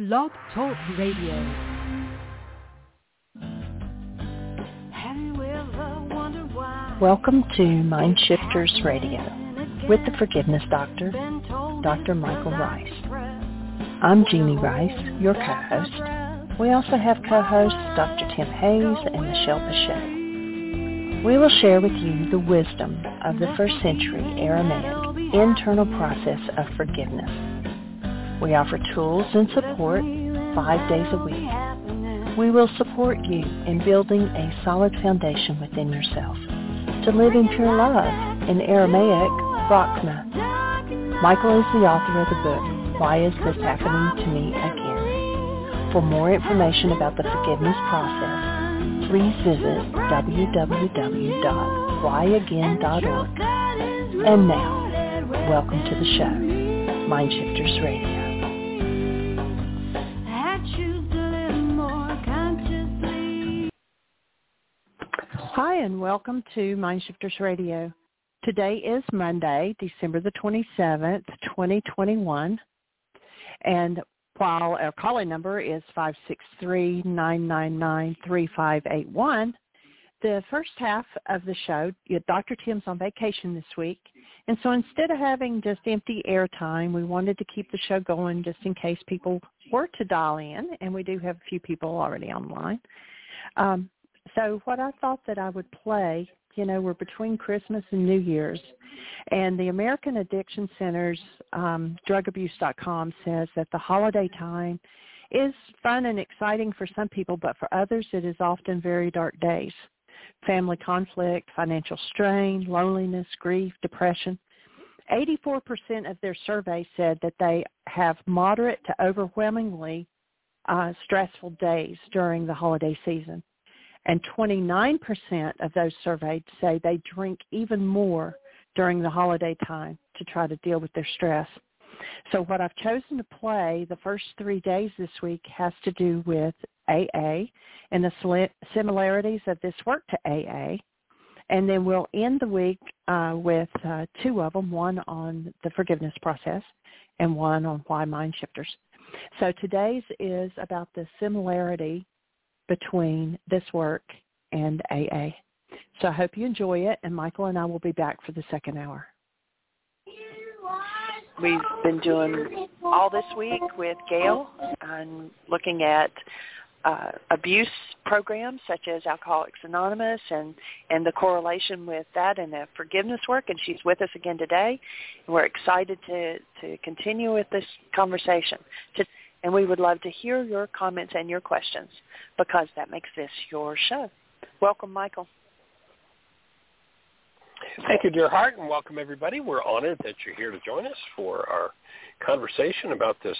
Blog Talk Radio. Welcome to Mind Shifters Radio with the Forgiveness Doctor, Dr. Michael Rice. I'm Jeannie Rice, your co-host. We also have co-hosts Dr. Tim Hayes and Michelle Bechet. We will share with you the wisdom of the first century Aramaic internal process of forgiveness. We offer tools and support 5 days a week. We will support you in building a solid foundation within yourself to live in pure love, in Aramaic, Rachma. Michael is the author of the book, Why Is This Happening to Me Again? For more information about the forgiveness process, please visit www.whyagain.org. And now, welcome to the show, Mind Shifters Radio. Hi, and welcome to Mind Shifters Radio. Today is Monday, December the 27th, 2021. And while our calling number is 563-999-3581, the first half of the show, Dr. Tim's on vacation this week. And so instead of having just empty airtime, we wanted to keep the show going just in case people were to dial in. And we do have a few people already online. So what I thought that I would play, we're between Christmas and New Year's, and the American Addiction Center's drugabuse.com says that the holiday time is fun and exciting for some people, but for others it is often very dark days. Family conflict, financial strain, loneliness, grief, depression. 84% of their survey said that they have moderate to overwhelmingly stressful days during the holiday season. And 29% of those surveyed say they drink even more during the holiday time to try to deal with their stress. So what I've chosen to play the first 3 days this week has to do with AA and the similarities of this work to AA. And then we'll end the week with two of them, one on the forgiveness process and one on why mind shifters. So today's is about the similarity between this work and AA. So I hope you enjoy it, and Michael and I will be back for the second hour. We've been doing all this week with Gail and looking at abuse programs such as Alcoholics Anonymous and the correlation with that and the forgiveness work, and she's with us again today. And we're excited to continue with this conversation. And we would love to hear your comments and your questions because that makes this your show. Welcome, Michael. Thank you, dear heart, and welcome, everybody. We're honored that you're here to join us for our conversation about this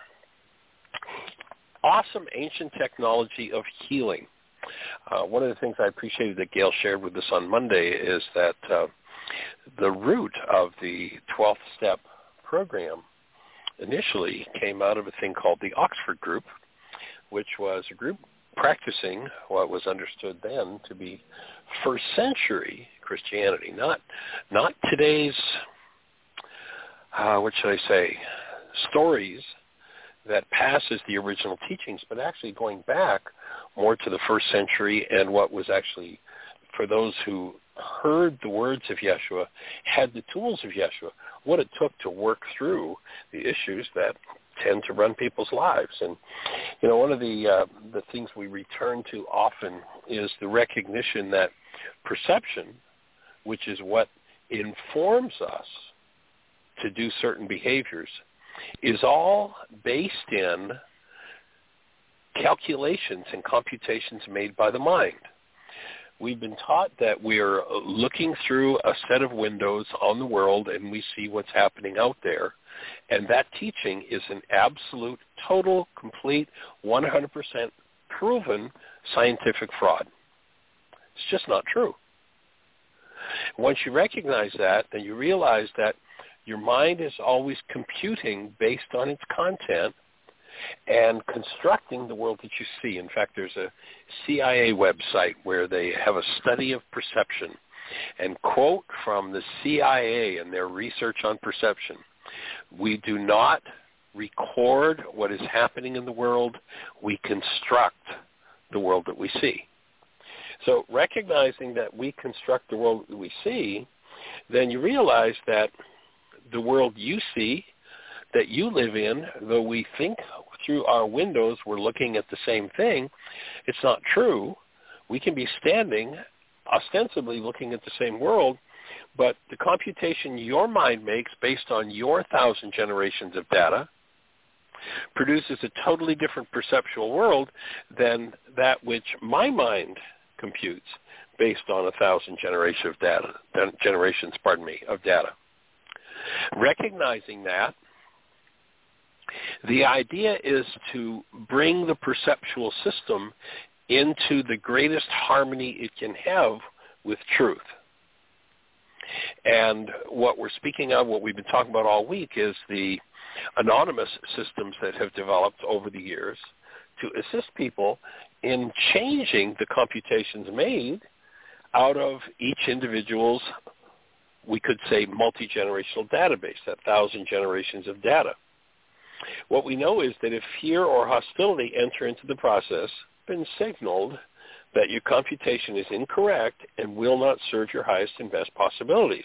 awesome ancient technology of healing. One of the things I appreciated that Gail shared with us on Monday is that the root of the 12th step program initially came out of a thing called the Oxford Group, which was a group practicing what was understood then to be first century Christianity, not today's, stories that passes the original teachings, but actually going back more to the first century and what was actually, for those who heard the words of Yeshua, had the tools of Yeshua, what it took to work through the issues that tend to run people's lives. And, one of the things we return to often is the recognition that perception, which is what informs us to do certain behaviors, is all based in calculations and computations made by the mind. We've been taught that we're looking through a set of windows on the world and we see what's happening out there. And that teaching is an absolute, total, complete, 100% proven scientific fraud. It's just not true. Once you recognize that, then you realize that your mind is always computing based on its content and constructing the world that you see. In fact, there's a CIA website where they have a study of perception, and quote from the CIA and their research on perception, "We do not record what is happening in the world. We construct the world that we see. So recognizing that we construct the world that we see, then you realize that the world you see, that you live in, though we think through our windows we're looking at the same thing, it's not true. We can be standing ostensibly looking at the same world, but the computation your mind makes based on your 1,000 generations of data produces a totally different perceptual world than that which my mind computes based on 1,000 generations of data. Recognizing that, the idea is to bring the perceptual system into the greatest harmony it can have with truth. And what we're speaking of, what we've been talking about all week, is the anonymous systems that have developed over the years to assist people in changing the computations made out of each individual's, we could say, multi-generational database, that 1,000 generations of data. What we know is that if fear or hostility enter into the process, been signaled that your computation is incorrect and will not serve your highest and best possibilities.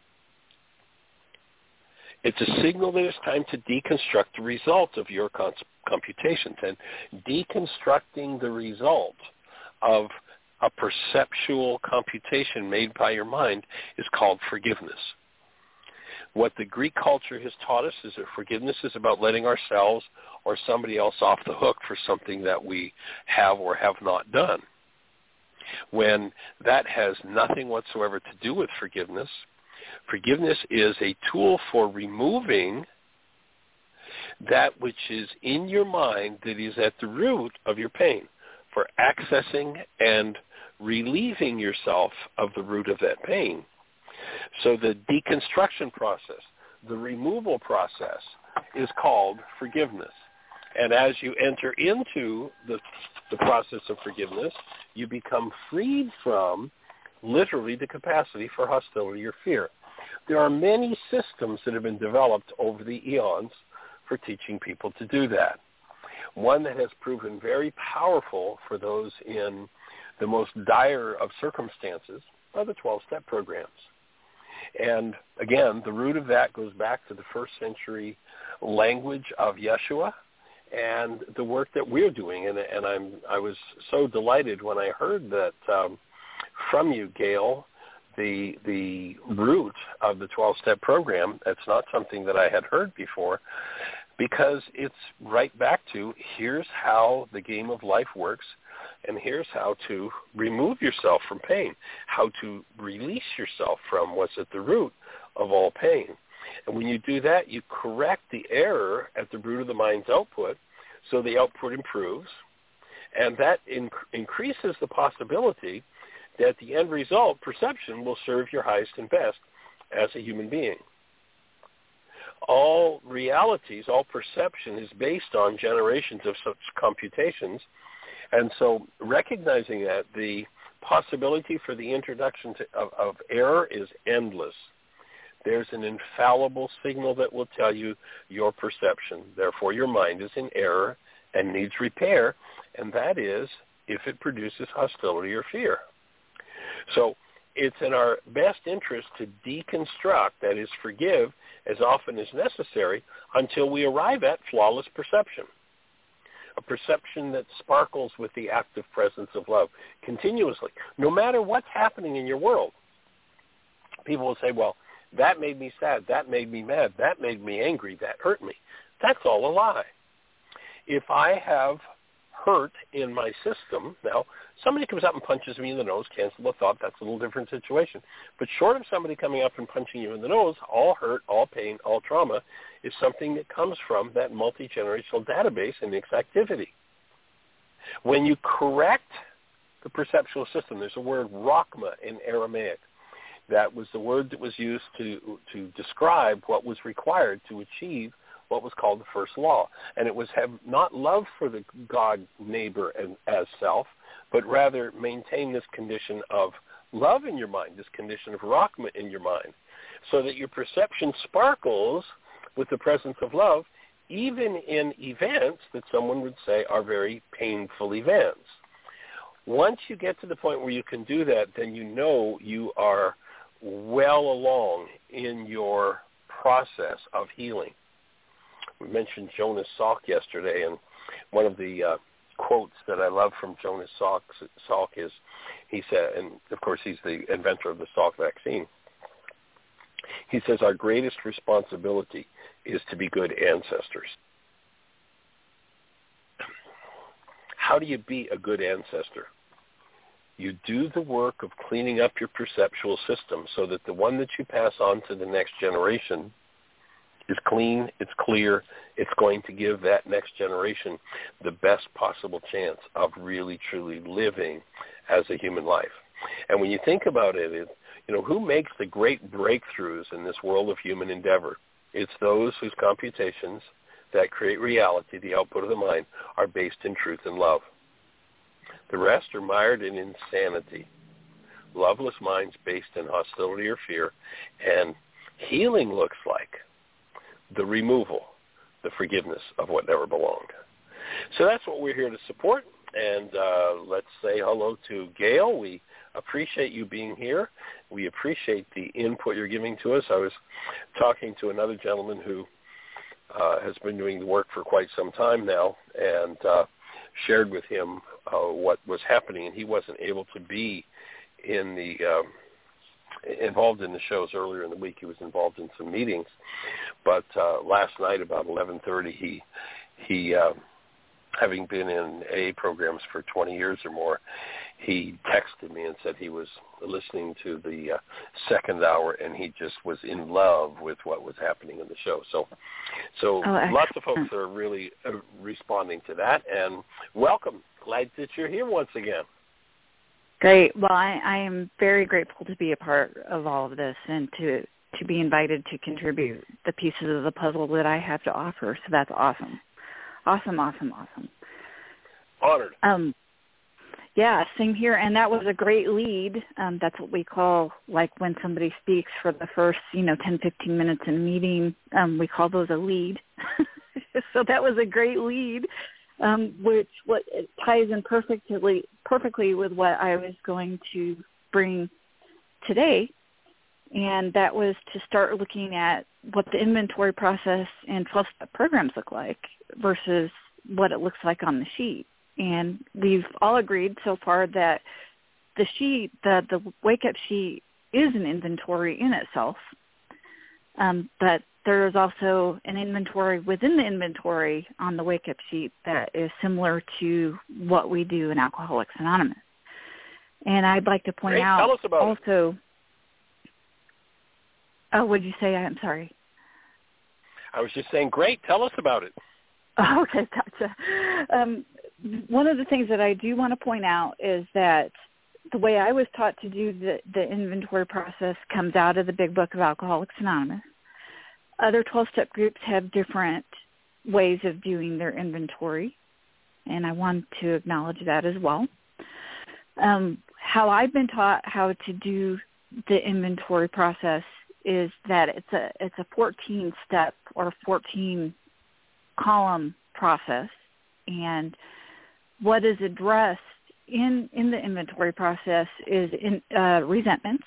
It's a signal that it's time to deconstruct the result of your computations. And deconstructing the result of a perceptual computation made by your mind is called forgiveness. What the Greek culture has taught us is that forgiveness is about letting ourselves or somebody else off the hook for something that we have or have not done. When that has nothing whatsoever to do with forgiveness, forgiveness is a tool for removing that which is in your mind that is at the root of your pain, for accessing and relieving yourself of the root of that pain. So the deconstruction process, the removal process, is called forgiveness. And as you enter into the process of forgiveness, you become freed from literally the capacity for hostility or fear. There are many systems that have been developed over the eons for teaching people to do that. One that has proven very powerful for those in the most dire of circumstances are the 12-step programs. And again, the root of that goes back to the first century language of Yeshua and the work that we're doing. And I was so delighted when I heard that from you, Gail, the root of the 12-step program. That's not something that I had heard before, because it's right back to here's how the game of life works, and here's how to remove yourself from pain, how to release yourself from what's at the root of all pain. And when you do that, you correct the error at the root of the mind's output, so the output improves, and that increases the possibility that the end result, perception, will serve your highest and best as a human being. All realities, all perception is based on generations of such computations. And so recognizing that, the possibility for the introduction of error is endless. There's an infallible signal that will tell you your perception. Therefore, your mind is in error and needs repair, and that is if it produces hostility or fear. So it's in our best interest to deconstruct, that is, forgive as often as necessary until we arrive at flawless perception, a perception that sparkles with the active presence of love continuously. No matter what's happening in your world, people will say, well, that made me sad, that made me mad, that made me angry, that hurt me. That's all a lie. If I have hurt in my system, now, somebody comes up and punches me in the nose, cancel the thought, that's a little different situation. But short of somebody coming up and punching you in the nose, all hurt, all pain, all trauma is something that comes from that multi-generational database and its activity. When you correct the perceptual system, there's a word, rachma, in Aramaic. That was the word that was used to describe what was required to achieve what was called the first law. And it was have not love for the God neighbor as self, but rather maintain this condition of love in your mind, this condition of rachma in your mind, so that your perception sparkles with the presence of love even in events that someone would say are very painful events. Once you get to the point where you can do that, then you know you are well along in your process of healing. We mentioned Jonas Salk yesterday, and one of the quotes that I love from Jonas Salk is, he said, and of course he's the inventor of the Salk vaccine, he says, our greatest responsibility is to be good ancestors. How do you be a good ancestor? You do the work of cleaning up your perceptual system so that the one that you pass on to the next generation is clean, it's clear, it's going to give that next generation the best possible chance of really, truly living as a human life. And when you think about it, who makes the great breakthroughs in this world of human endeavor? It's those whose computations that create reality, the output of the mind, are based in truth and love. The rest are mired in insanity, loveless minds based in hostility or fear, and healing looks like the removal, the forgiveness of what never belonged. So that's what we're here to support, and let's say hello to Gail. We appreciate you being here. We appreciate the input you're giving to us. I was talking to another gentleman who has been doing the work for quite some time now, and shared with him what was happening, and he wasn't able to be in the involved in the shows earlier in the week. He was involved in some meetings, but last night about 11:30, he having been in AA programs for 20 years or more, he texted me and said he was listening to the second hour, and he just was in love with what was happening in the show. So lots of folks are really responding to that, and welcome. Glad that you're here once again. Great. Well, I am very grateful to be a part of all of this and to be invited to contribute the pieces of the puzzle that I have to offer. So that's awesome. Awesome. Honored. Yeah, same here. And that was a great lead. That's what we call, like, when somebody speaks for the first, 10, 15 minutes in a meeting, we call those a lead. So that was a great lead, which it ties in perfectly with what I was going to bring today. And that was to start looking at what the inventory process in 12-step programs look like versus what it looks like on the sheet. And we've all agreed so far that the sheet, the wake-up sheet, is an inventory in itself. But there is also an inventory within the inventory on the wake-up sheet that is similar to what we do in Alcoholics Anonymous. And I'd like to point out Tell us about also. It. Oh, what did you say? I'm sorry. I was just saying, great. Tell us about it. Okay, gotcha. One of the things that I do want to point out is that the way I was taught to do the inventory process comes out of the Big Book of Alcoholics Anonymous. Other 12-step groups have different ways of doing their inventory, and I want to acknowledge that as well. How I've been taught how to do the inventory process is that it's a 14-step or 14-column process, and what is addressed in the inventory process is resentments,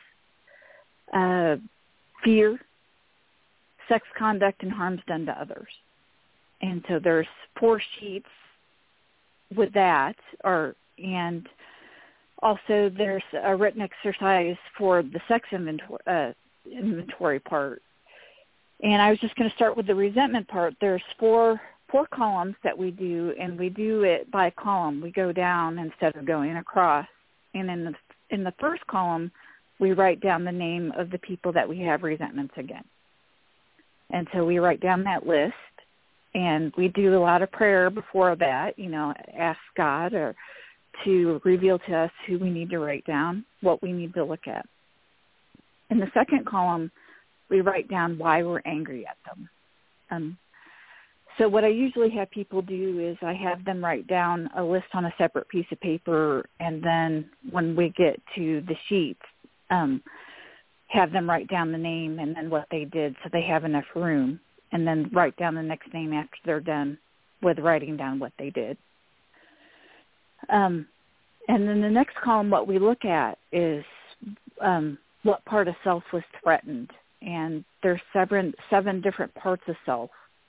fear, sex conduct, and harms done to others. And so there's 4 sheets with that, and also there's a written exercise for the sex inventory part. And I was just going to start with the resentment part. There's four columns that we do, and we do it by column. We go down instead of going across. And in the first column, we write down the name of the people that we have resentments against. And so we write down that list, and we do a lot of prayer before that, ask God to reveal to us who we need to write down, what we need to look at. In the second column, we write down why we're angry at them. So what I usually have people do is I have them write down a list on a separate piece of paper, and then when we get to the sheets, have them write down the name and then what they did so they have enough room. and then write down the next name after they're done with writing down what they did. And then the next column, what we look at is what part of self was threatened. And there's seven different parts of self.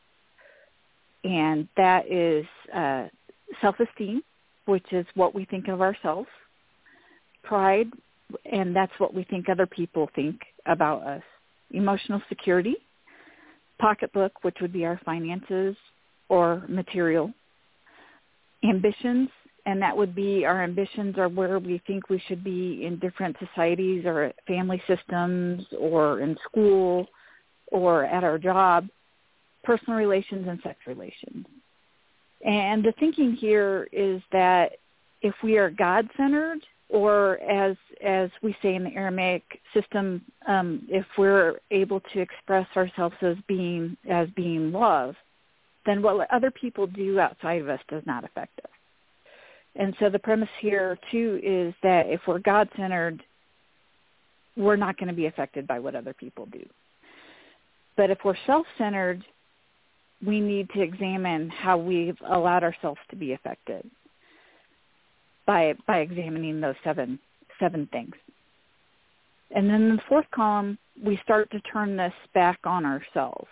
And that is self-esteem, which is what we think of ourselves, pride, and that's what we think other people think about us, emotional security, pocketbook, which would be our finances or material, ambitions, and that would be our ambitions are where we think we should be in different societies or family systems or in school or at our job, personal relations and sex relations. And the thinking here is that if we are God-centered, or as we say in the Aramaic system, if we're able to express ourselves as being love, then what other people do outside of us does not affect us. And so the premise here, too, is that if we're God-centered, we're not going to be affected by what other people do. But if we're self-centered, we need to examine how we've allowed ourselves to be affected by examining those seven things. And then in the fourth column, we start to turn this back on ourselves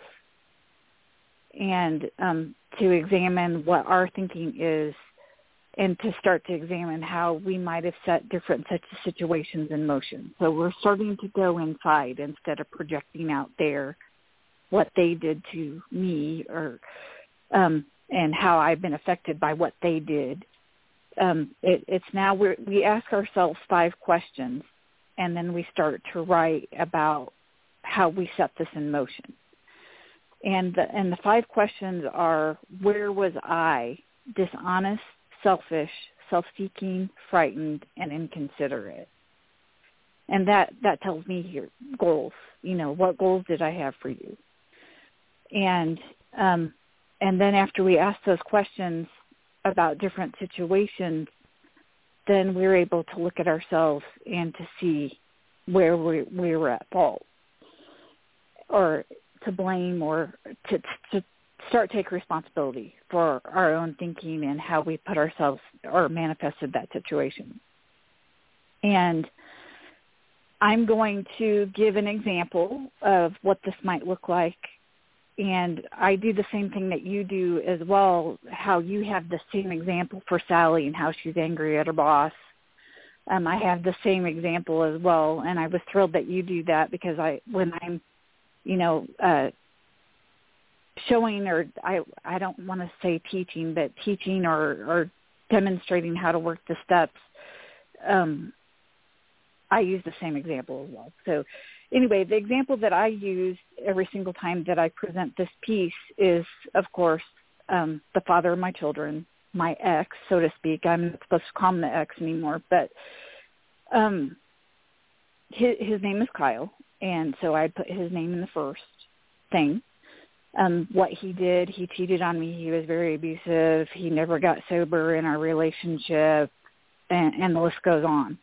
and to examine what our thinking is and to start to examine how we might have set different such situations in motion. So we're starting to go inside instead of projecting out there what they did to me or and how I've been affected by what they did. It's now we ask ourselves 5 questions, and then we start to write about how we set this in motion. And the 5 questions are: where was I dishonest, selfish, self-seeking, frightened, and inconsiderate? And that tells me here goals. What goals did I have for you? And then after we ask those questions about different situations, then we're able to look at ourselves and to see where we were at fault, or to blame, or to start take responsibility for our own thinking and how we put ourselves or manifested that situation. And I'm going to give an example of what this might look like. And I do the same thing that you do as well, how you have the same example for Sally and how she's angry at her boss. I have the same example as well, and I was thrilled that you do that, because when I'm, showing, or I don't want to say teaching, but teaching or demonstrating how to work the steps, I use the same example as well. So anyway, the example that I use every single time that I present this piece is, of course, the father of my children, my ex, so to speak. I'm not supposed to call him the ex anymore, but his name is Kyle, and so I put his name in the first thing. What he did, he cheated on me. He was very abusive. He never got sober in our relationship, and the list goes on.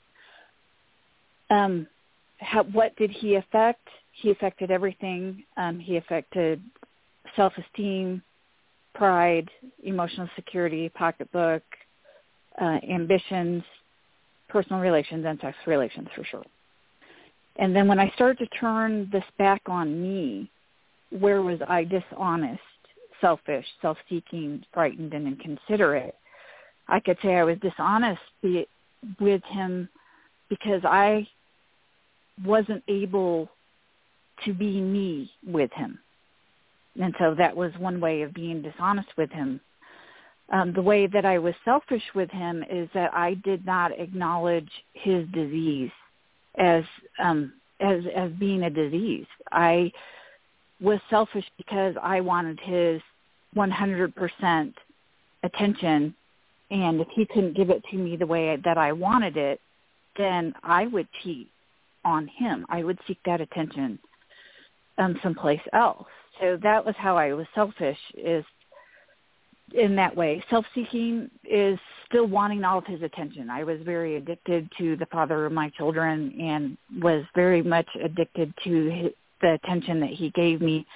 What did he affect? He affected everything. He affected self-esteem, pride, emotional security, pocketbook, ambitions, personal relations, and sex relations for sure. And then when I started to turn this back on me, where was I dishonest, selfish, self-seeking, frightened, and inconsiderate? I could say I was dishonest with him because I wasn't able to be me with him. And so that was one way of being dishonest with him. The way that I was selfish with him is that I did not acknowledge his disease as being a disease. I was selfish because I wanted his 100% attention, and if he couldn't give it to me the way that I wanted it, then I would cheat on him. I would seek that attention someplace else. So that was how I was selfish, is in that way. Self-seeking is still wanting all of his attention. I was very addicted to the father of my children and was very much addicted to the attention that he gave me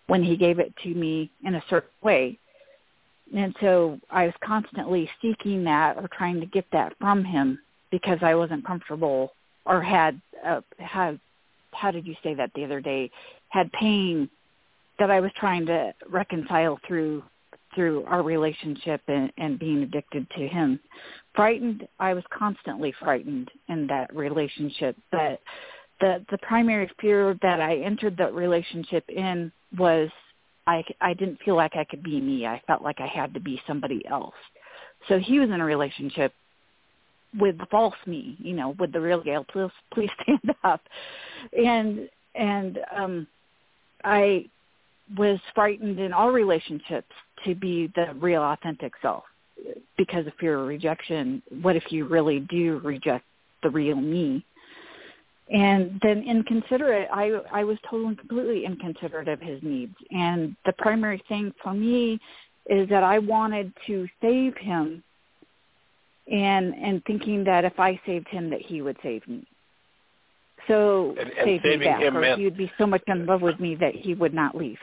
when he gave it to me in a certain way. And so I was constantly seeking that or trying to get that from him because I wasn't comfortable or had how did you say that the other day, had pain that I was trying to reconcile through our relationship and being addicted to him. Frightened, I was constantly frightened in that relationship. But the primary fear that I entered that relationship in was I didn't feel like I could be me. I felt like I had to be somebody else. So he was in a relationship with the false me, with the real Gail. Please stand up. And I was frightened in all relationships to be the real authentic self because of fear of rejection. What if you really do reject the real me? And then inconsiderate, I was totally and completely inconsiderate of his needs. And the primary thing for me is that I wanted to save him and thinking that if I saved him that he would save me. So and save me back, him or meant, he would be so much in love with me that he would not leave.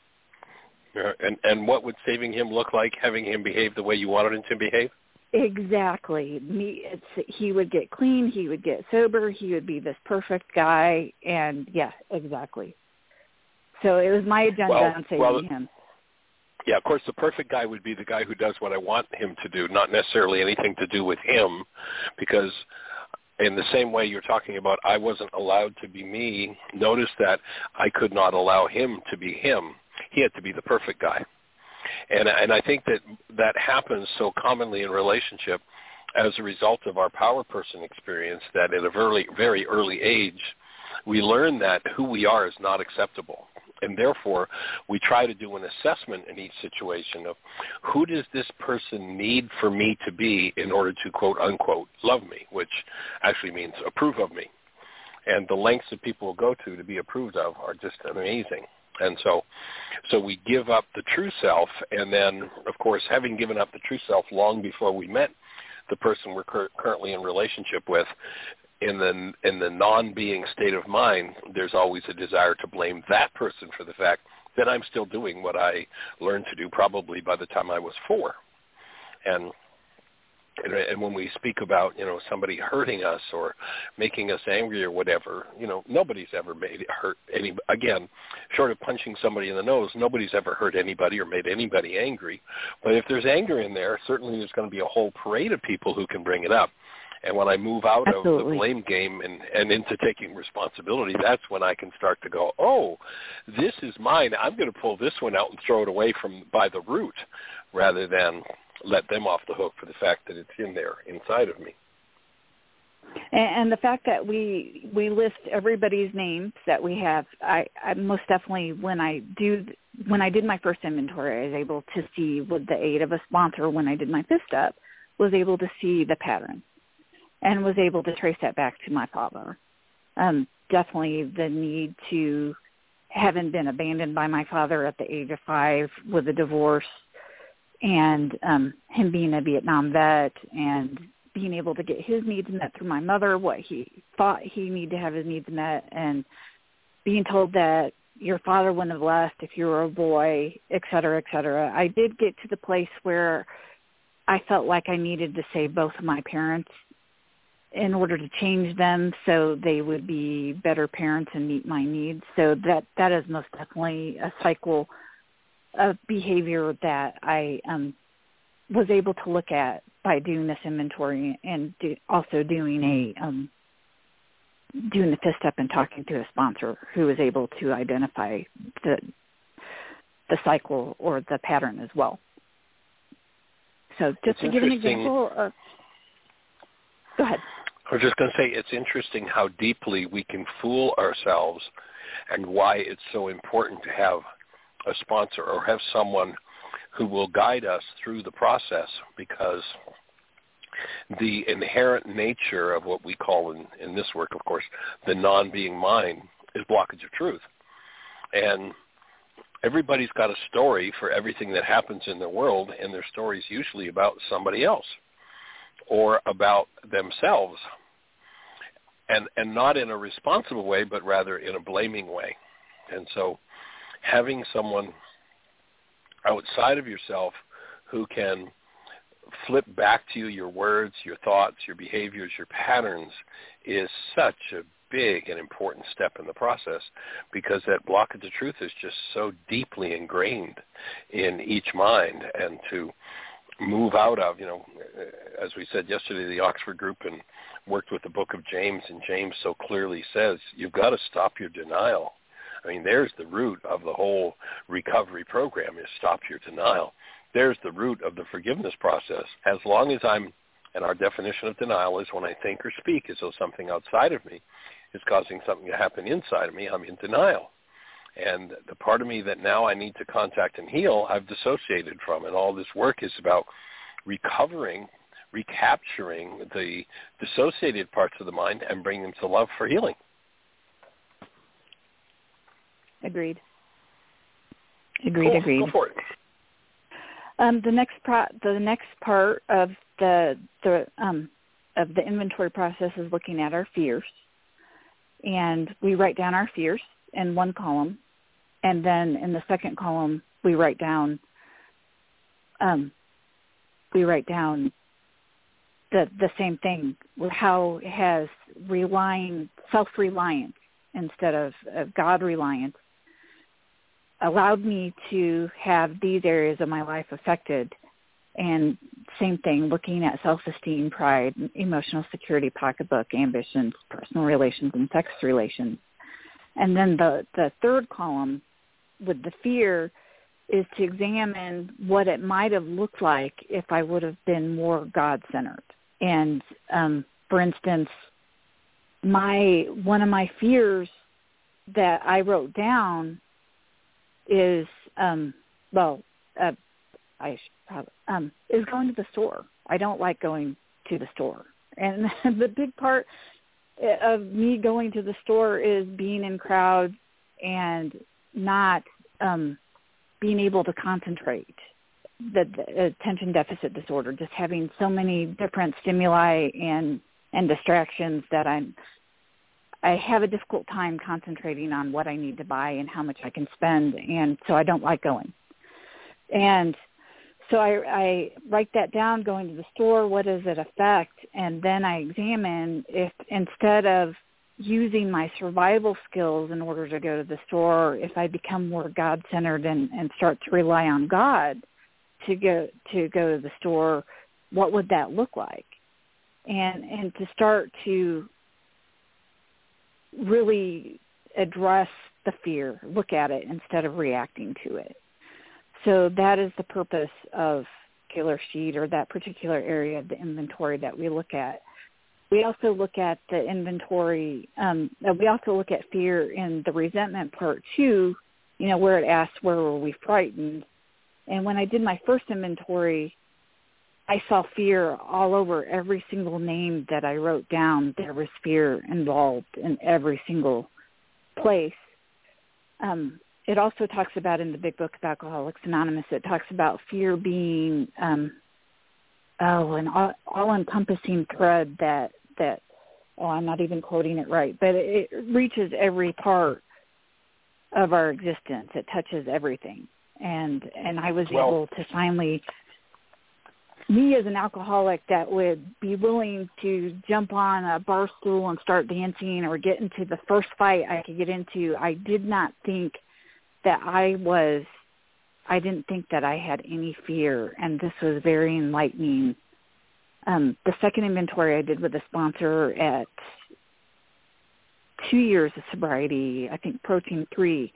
And what would saving him look like? Having him behave the way you wanted him to behave? Exactly. He would get clean. He would get sober. He would be this perfect guy. And, yeah, exactly. So it was my agenda on saving him. Yeah, of course, the perfect guy would be the guy who does what I want him to do, not necessarily anything to do with him, because in the same way you're talking about I wasn't allowed to be me, notice that I could not allow him to be him. He had to be the perfect guy. And I think that happens so commonly in relationship as a result of our power person experience that at a very, very early age, we learn that who we are is not acceptable. And therefore, we try to do an assessment in each situation of who does this person need for me to be in order to, quote, unquote, love me, which actually means approve of me. And the lengths that people will go to be approved of are just amazing. And so we give up the true self, and then, of course, having given up the true self long before we met the person we're currently in relationship with, in the non-being state of mind, there's always a desire to blame that person for the fact that I'm still doing what I learned to do probably by the time I was 4. And when we speak about, somebody hurting us or making us angry or whatever, nobody's ever hurt again, short of punching somebody in the nose, nobody's ever hurt anybody or made anybody angry. But if there's anger in there, certainly there's going to be a whole parade of people who can bring it up. And when I move out of the blame game and into taking responsibility, that's when I can start to go, oh, this is mine. I'm going to pull this one out and throw it away by the root rather than let them off the hook for the fact that it's in there inside of me. And the fact that we list everybody's names that we have, I most definitely, when I did my first inventory, I was able to see, with the aid of a sponsor when I did my fifth step, was able to see the pattern and was able to trace that back to my father. Definitely the need to, having been abandoned by my father at the age of 5 with a divorce, and him being a Vietnam vet and being able to get his needs met through my mother, what he thought he needed to have his needs met, and being told that your father wouldn't have left if you were a boy, et cetera, et cetera. I did get to the place where I felt like I needed to save both of my parents in order to change them so they would be better parents and meet my needs. So that is most definitely a cycle of behavior that I was able to look at by doing this inventory and also doing the fifth step and talking to a sponsor who was able to identify the cycle or the pattern as well. So just to give an example of, go ahead. I was just going to say it's interesting how deeply we can fool ourselves and why it's so important to have a sponsor or have someone who will guide us through the process, because the inherent nature of what we call in this work, of course, the non-being mind is blockage of truth. And everybody's got a story for everything that happens in the world, and their story is usually about somebody else or about themselves, and not in a responsible way, but rather in a blaming way. And so having someone outside of yourself who can flip back to you your words, your thoughts, your behaviors, your patterns is such a big and important step in the process, because that blockage of truth is just so deeply ingrained in each mind. And to move out of, as we said yesterday, the Oxford group and worked with the book of James, and James so clearly says, you've got to stop your denial. I mean, there's the root of the whole recovery program, is stop your denial. There's the root of the forgiveness process. As long as and our definition of denial is when I think or speak as though something outside of me is causing something to happen inside of me, I'm in denial. And the part of me that now I need to contact and heal, I've dissociated from. And all this work is about recovering, recapturing the dissociated parts of the mind and bringing them to love for healing. Agreed. Cool. Go for it. The next part of the inventory process is looking at our fears, and we write down our fears in one column, and then in the second column we write down the same thing. How has self-reliance instead of God-reliance allowed me to have these areas of my life affected. And same thing, looking at self-esteem, pride, emotional security, pocketbook, ambitions, personal relations, and sex relations. And then the third column with the fear is to examine what it might have looked like if I would have been more God-centered. And for instance, one of my fears that I wrote down is is going to the store. I don't like going to the store. And the big part of me going to the store is being in crowds and not being able to concentrate. The attention deficit disorder, just having so many different stimuli and distractions that I have a difficult time concentrating on what I need to buy and how much I can spend, and so I don't like going. And so I write that down, going to the store, what does it affect? And then I examine if instead of using my survival skills in order to go to the store, if I become more God-centered and start to rely on God to go to the store, what would that look like? And to start to really address the fear, look at it instead of reacting to it. So that is the purpose of Killer Sheet, or that particular area of the inventory that we look at. We also look at the inventory. We also look at fear in the resentment part too, where it asks where were we frightened. And when I did my first inventory, I saw fear all over every single name that I wrote down. There was fear involved in every single place. It also talks about, in the big book of Alcoholics Anonymous, it talks about fear being an all-encompassing thread that I'm not even quoting it right, but it reaches every part of our existence. It touches everything. And I was able to finally, me as an alcoholic that would be willing to jump on a bar stool and start dancing or get into the first fight I could get into, I did not think that I didn't think that I had any fear, and this was very enlightening. The second inventory I did with a sponsor at 2 years of sobriety, I think approaching 3,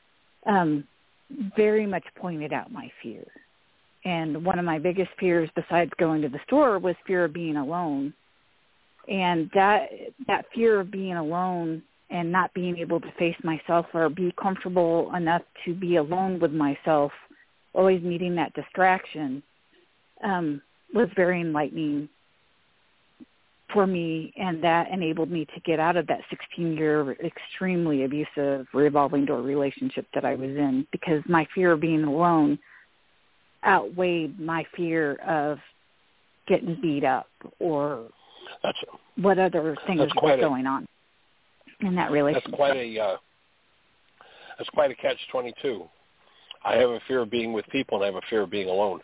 very much pointed out my fear. And one of my biggest fears, besides going to the store, was fear of being alone. And that fear of being alone and not being able to face myself or be comfortable enough to be alone with myself, always needing that distraction, was very enlightening for me, and that enabled me to get out of that 16-year extremely abusive revolving door relationship that I was in, because my fear of being alone outweighed my fear of getting beat up or what other things were going on in that relationship. That's quite a catch-22. I have a fear of being with people, and I have a fear of being alone.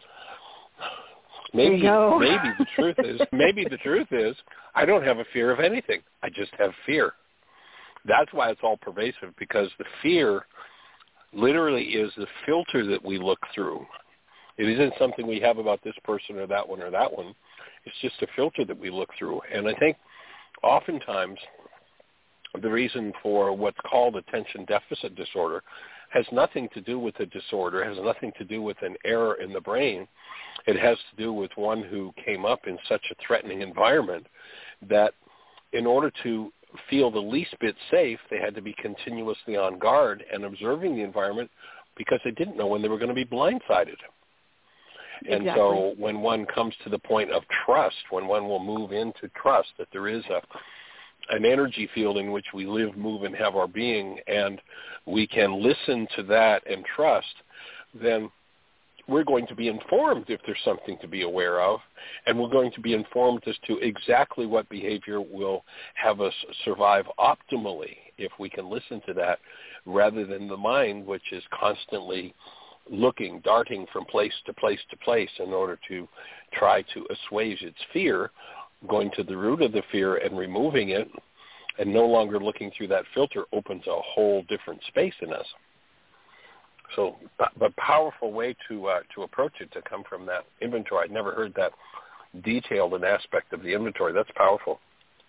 Maybe the truth is I don't have a fear of anything. I just have fear. That's why it's all pervasive, because the fear literally is the filter that we look through. It isn't something we have about this person or that one or that one. It's just a filter that we look through. And I think oftentimes the reason for what's called attention deficit disorder has nothing to do with the disorder, has nothing to do with an error in the brain. It has to do with one who came up in such a threatening environment that in order to feel the least bit safe, they had to be continuously on guard and observing the environment because they didn't know when they were going to be blindsided. Exactly. And so when one comes to the point of trust, when one will move into trust that there is an energy field in which we live, move, and have our being, and we can listen to that and trust, then we're going to be informed if there's something to be aware of, and we're going to be informed as to exactly what behavior will have us survive optimally if we can listen to that, rather than the mind, which is constantly looking, darting from place to place to place in order to try to assuage its fear, going to the root of the fear and removing it, and no longer looking through that filter opens a whole different space in us. So, but powerful way to approach it, to come from that inventory. I'd never heard that detailed an aspect of the inventory. That's powerful.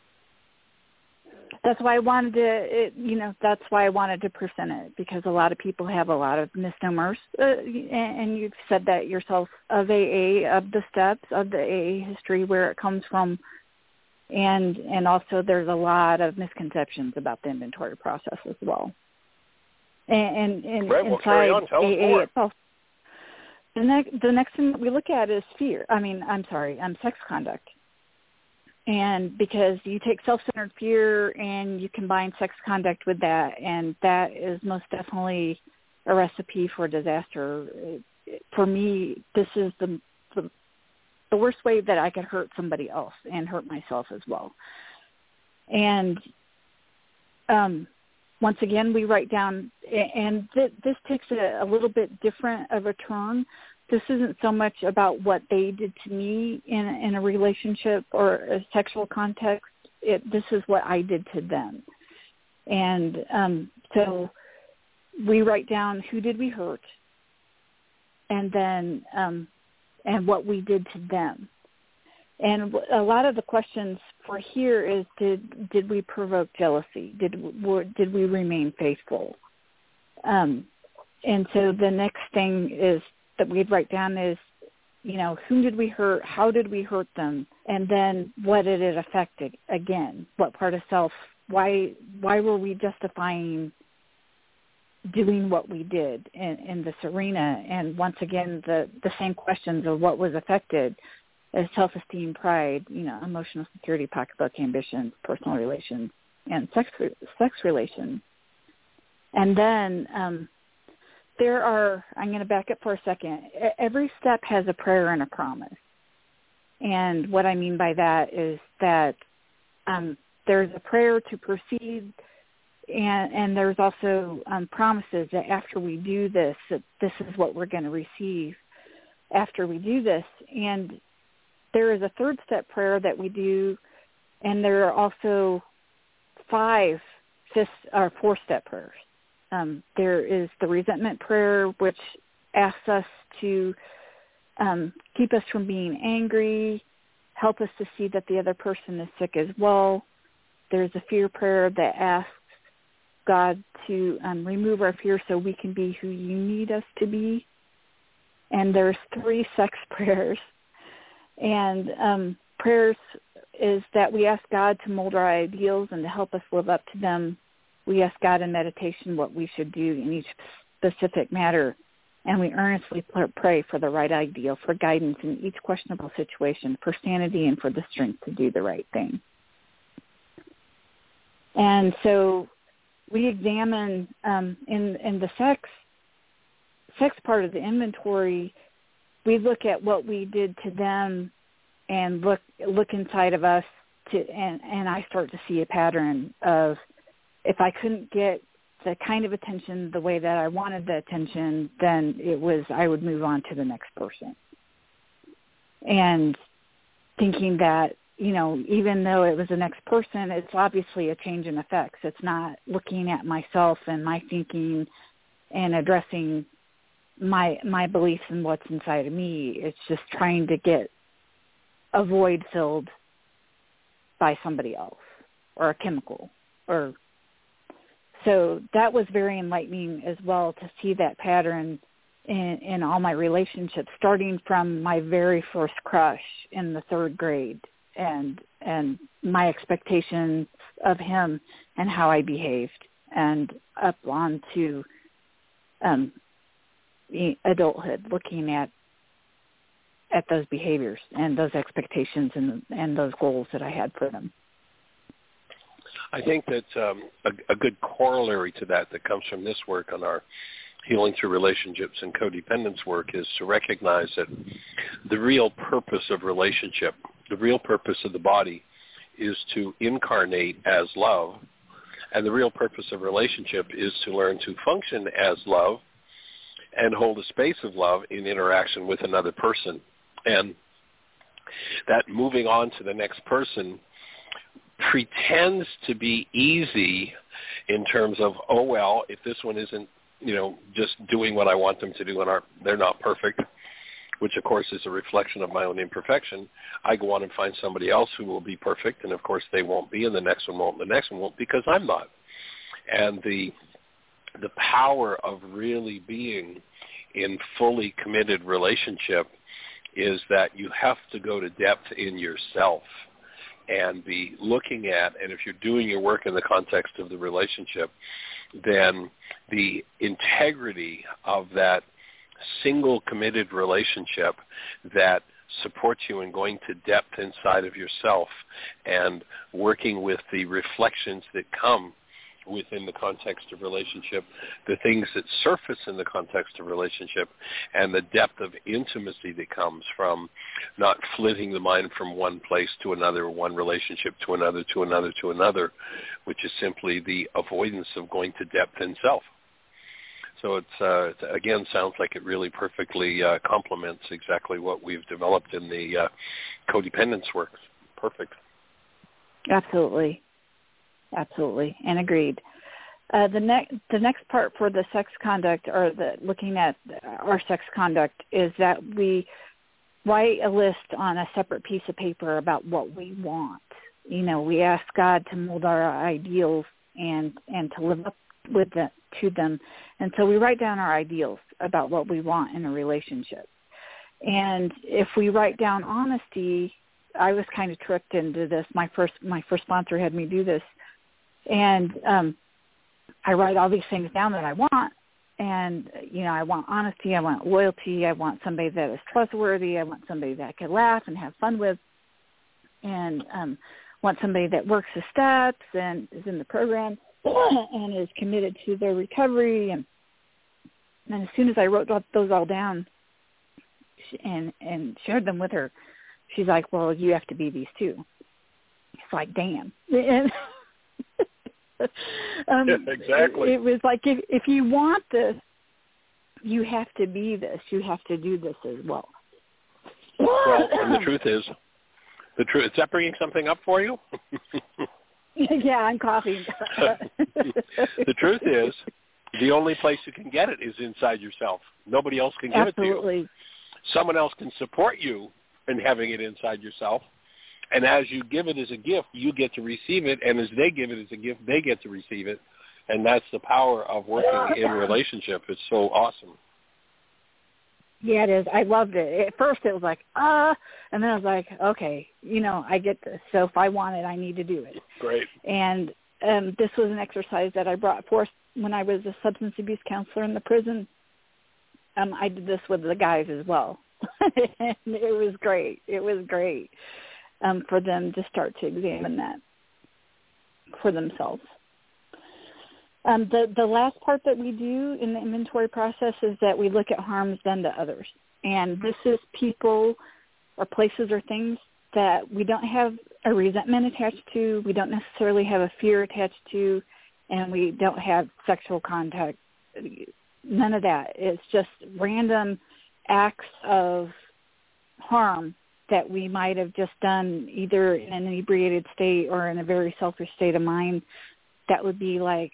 That's why I wanted to, that's why I wanted to present it, because a lot of people have a lot of misnomers, and you've said that yourself, of AA, of the steps, of the AA history, where it comes from, and also there's a lot of misconceptions about the inventory process as well. And right, well, carry on. Tell us more. Itself, the next thing that we look at is sex conduct. And because you take self-centered fear and you combine sex conduct with that, and that is most definitely a recipe for disaster. For me, this is the worst way that I could hurt somebody else and hurt myself as well. And once again, we write down, and this takes a little bit different of a turn. This isn't so much about what they did to me in a relationship or a sexual context. This is what I did to them. And so we write down who did we hurt, and then and what we did to them. And a lot of the questions for here is, did we provoke jealousy? Did we remain faithful? And so the next thing is that we'd write down is, whom did we hurt? How did we hurt them? And then what did it affect again? What part of self? Why were we justifying doing what we did in this arena? And once again, the same questions of what was affected as self-esteem, pride, emotional security, pocketbook ambitions, personal relations, and sex relations. And then I'm going to back up for a second. Every step has a prayer and a promise. And what I mean by that is that there's a prayer to proceed, and there's also promises that after we do this, that this is what we're going to receive after we do this. And there is a third step prayer that we do, and there are also 4 step prayers. There is the resentment prayer, which asks us to keep us from being angry, help us to see that the other person is sick as well. There's a fear prayer that asks God to remove our fear so we can be who you need us to be. And there's 3 sex prayers. And prayers is that we ask God to mold our ideals and to help us live up to them. We ask God in meditation what we should do in each specific matter, and we earnestly pray for the right ideal, for guidance in each questionable situation, for sanity, and for the strength to do the right thing. And so we examine in the sex part of the inventory, we look at what we did to them and look inside of us, and I start to see a pattern of, if I couldn't get the kind of attention the way that I wanted the attention, then I would move on to the next person. And thinking that, even though it was the next person, it's obviously a change in effects. It's not looking at myself and my thinking and addressing my beliefs and what's inside of me. It's just trying to get a void filled by somebody else or a chemical. So that was very enlightening as well, to see that pattern in all my relationships, starting from my very first crush in the 3rd grade and my expectations of him and how I behaved, and up on to adulthood, looking at those behaviors and those expectations and those goals that I had for them. I think that a good corollary to that comes from this work on our Healing Through Relationships and Codependence work is to recognize that the real purpose of relationship, the real purpose of the body, is to incarnate as love, and the real purpose of relationship is to learn to function as love and hold a space of love in interaction with another person. And that moving on to the next person pretends to be easy in terms of, oh, well, if this one isn't, just doing what I want them to do and they're not perfect, which, of course, is a reflection of my own imperfection, I go on and find somebody else who will be perfect, and, of course, they won't be, and the next one won't, and the next one won't, because I'm not. And the power of really being in fully committed relationship is that you have to go to depth in yourself and be looking at, and if you're doing your work in the context of the relationship, then the integrity of that single committed relationship that supports you in going to depth inside of yourself and working with the reflections that come within the context of relationship, the things that surface in the context of relationship, and the depth of intimacy that comes from not flitting the mind from one place to another, one relationship to another, to another, to another, which is simply the avoidance of going to depth in self. So it again sounds like it really perfectly complements exactly what we've developed in the codependence work. Perfect. Absolutely, and agreed. The next part for the sex conduct, or looking at our sex conduct, is that we write a list on a separate piece of paper about what we want. We ask God to mold our ideals and to live up to them. And so we write down our ideals about what we want in a relationship. And if we write down honesty, I was kind of tricked into this. My first sponsor had me do this. And I write all these things down that I want. And, I want honesty, I want loyalty, I want somebody that is trustworthy, I want somebody that I can laugh and have fun with, and want somebody that works the steps and is in the program and is committed to their recovery. And as soon as I wrote those all down and shared them with her, she's like, well, you have to be these too. It's like, damn. Exactly. It was like, if you want this, you have to be this. You have to do this as well. Well, and the truth is that bringing something up for you? Yeah, I'm coughing. The truth is, the only place you can get it is inside yourself. Nobody else can give Absolutely. it to you. Someone else can support you in having it inside yourself. And as you give it as a gift, you get to receive it. And as they give it as a gift, they get to receive it. And that's the power of working in relationship. It's so awesome. Yeah, it is. I loved it. At first it was like, and then I was like, okay, I get this. So if I want it, I need to do it. Great. And this was an exercise that I brought forth when I was a substance abuse counselor in the prison. I did this with the guys as well. And it was great. It was great for them to start to examine that for themselves. The last part that we do in the inventory process is that we look at harms done to others. And this is people or places or things that we don't have a resentment attached to, we don't necessarily have a fear attached to, and we don't have sexual contact. None of that. It's just random acts of harm that we might have just done either in an inebriated state or in a very selfish state of mind. That would be like,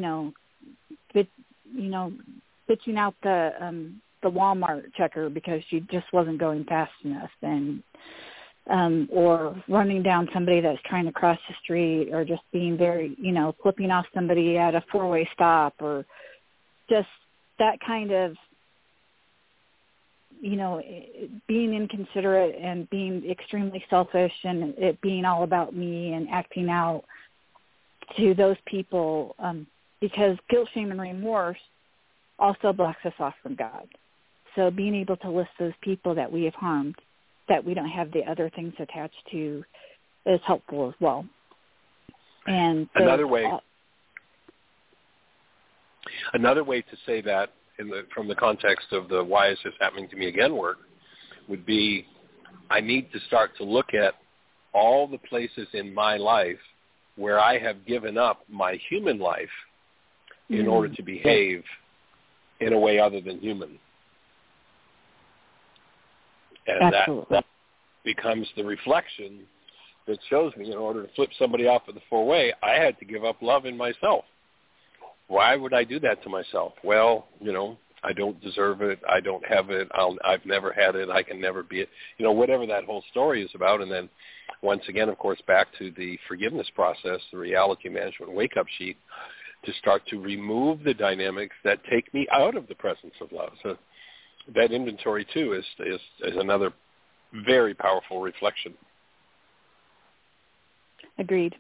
bitching out the Walmart checker because she just wasn't going fast enough, and or running down somebody that's trying to cross the street, or just being very, flipping off somebody at a four-way stop, or just that kind of, being inconsiderate and being extremely selfish, and it being all about me and acting out to those people, because guilt, shame, and remorse also blocks us off from God. So being able to list those people that we have harmed, that we don't have the other things attached to, is helpful as well. And another way to say that from the context of the why is this happening to me again work would be, I need to start to look at all the places in my life where I have given up my human life in order to behave in a way other than human. And that becomes the reflection that shows me, in order to flip somebody off at the four-way, I had to give up love in myself. Why would I do that to myself? Well, I don't deserve it. I don't have it. I've never had it. I can never be it. Whatever that whole story is about. And then once again, of course, back to the forgiveness process, the reality management wake-up sheet, to start to remove the dynamics that take me out of the presence of love. So that inventory, too, is another very powerful reflection. Agreed.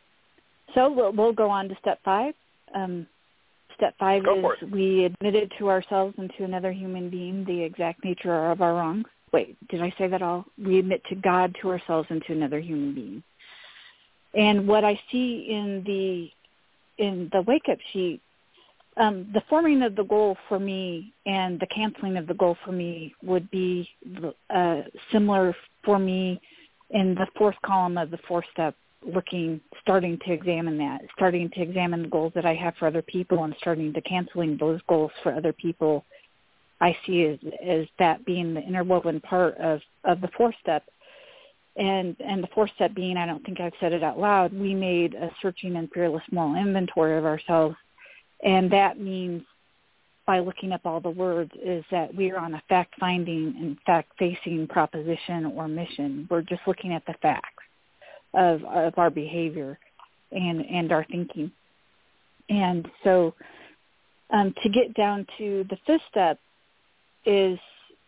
So we'll go on to step 5. Step 5 is we admitted to ourselves and to another human being the exact nature of our wrongs. Wait, did I say that all? We admit to God, to ourselves, and to another human being. And what I see in the wake-up sheet, the forming of the goal for me and the canceling of the goal for me would be similar for me in the fourth column of the 4th step, starting to examine the goals that I have for other people, and starting to canceling those goals for other people. I see as that being the interwoven part of the 4th step. And the 4th step being, I don't think I've said it out loud, we made a searching and fearless moral inventory of ourselves. And that means, by looking up all the words, is that we are on a fact-finding and fact-facing proposition or mission. We're just looking at the facts of our behavior and our thinking. And so to get down to the 5th step is,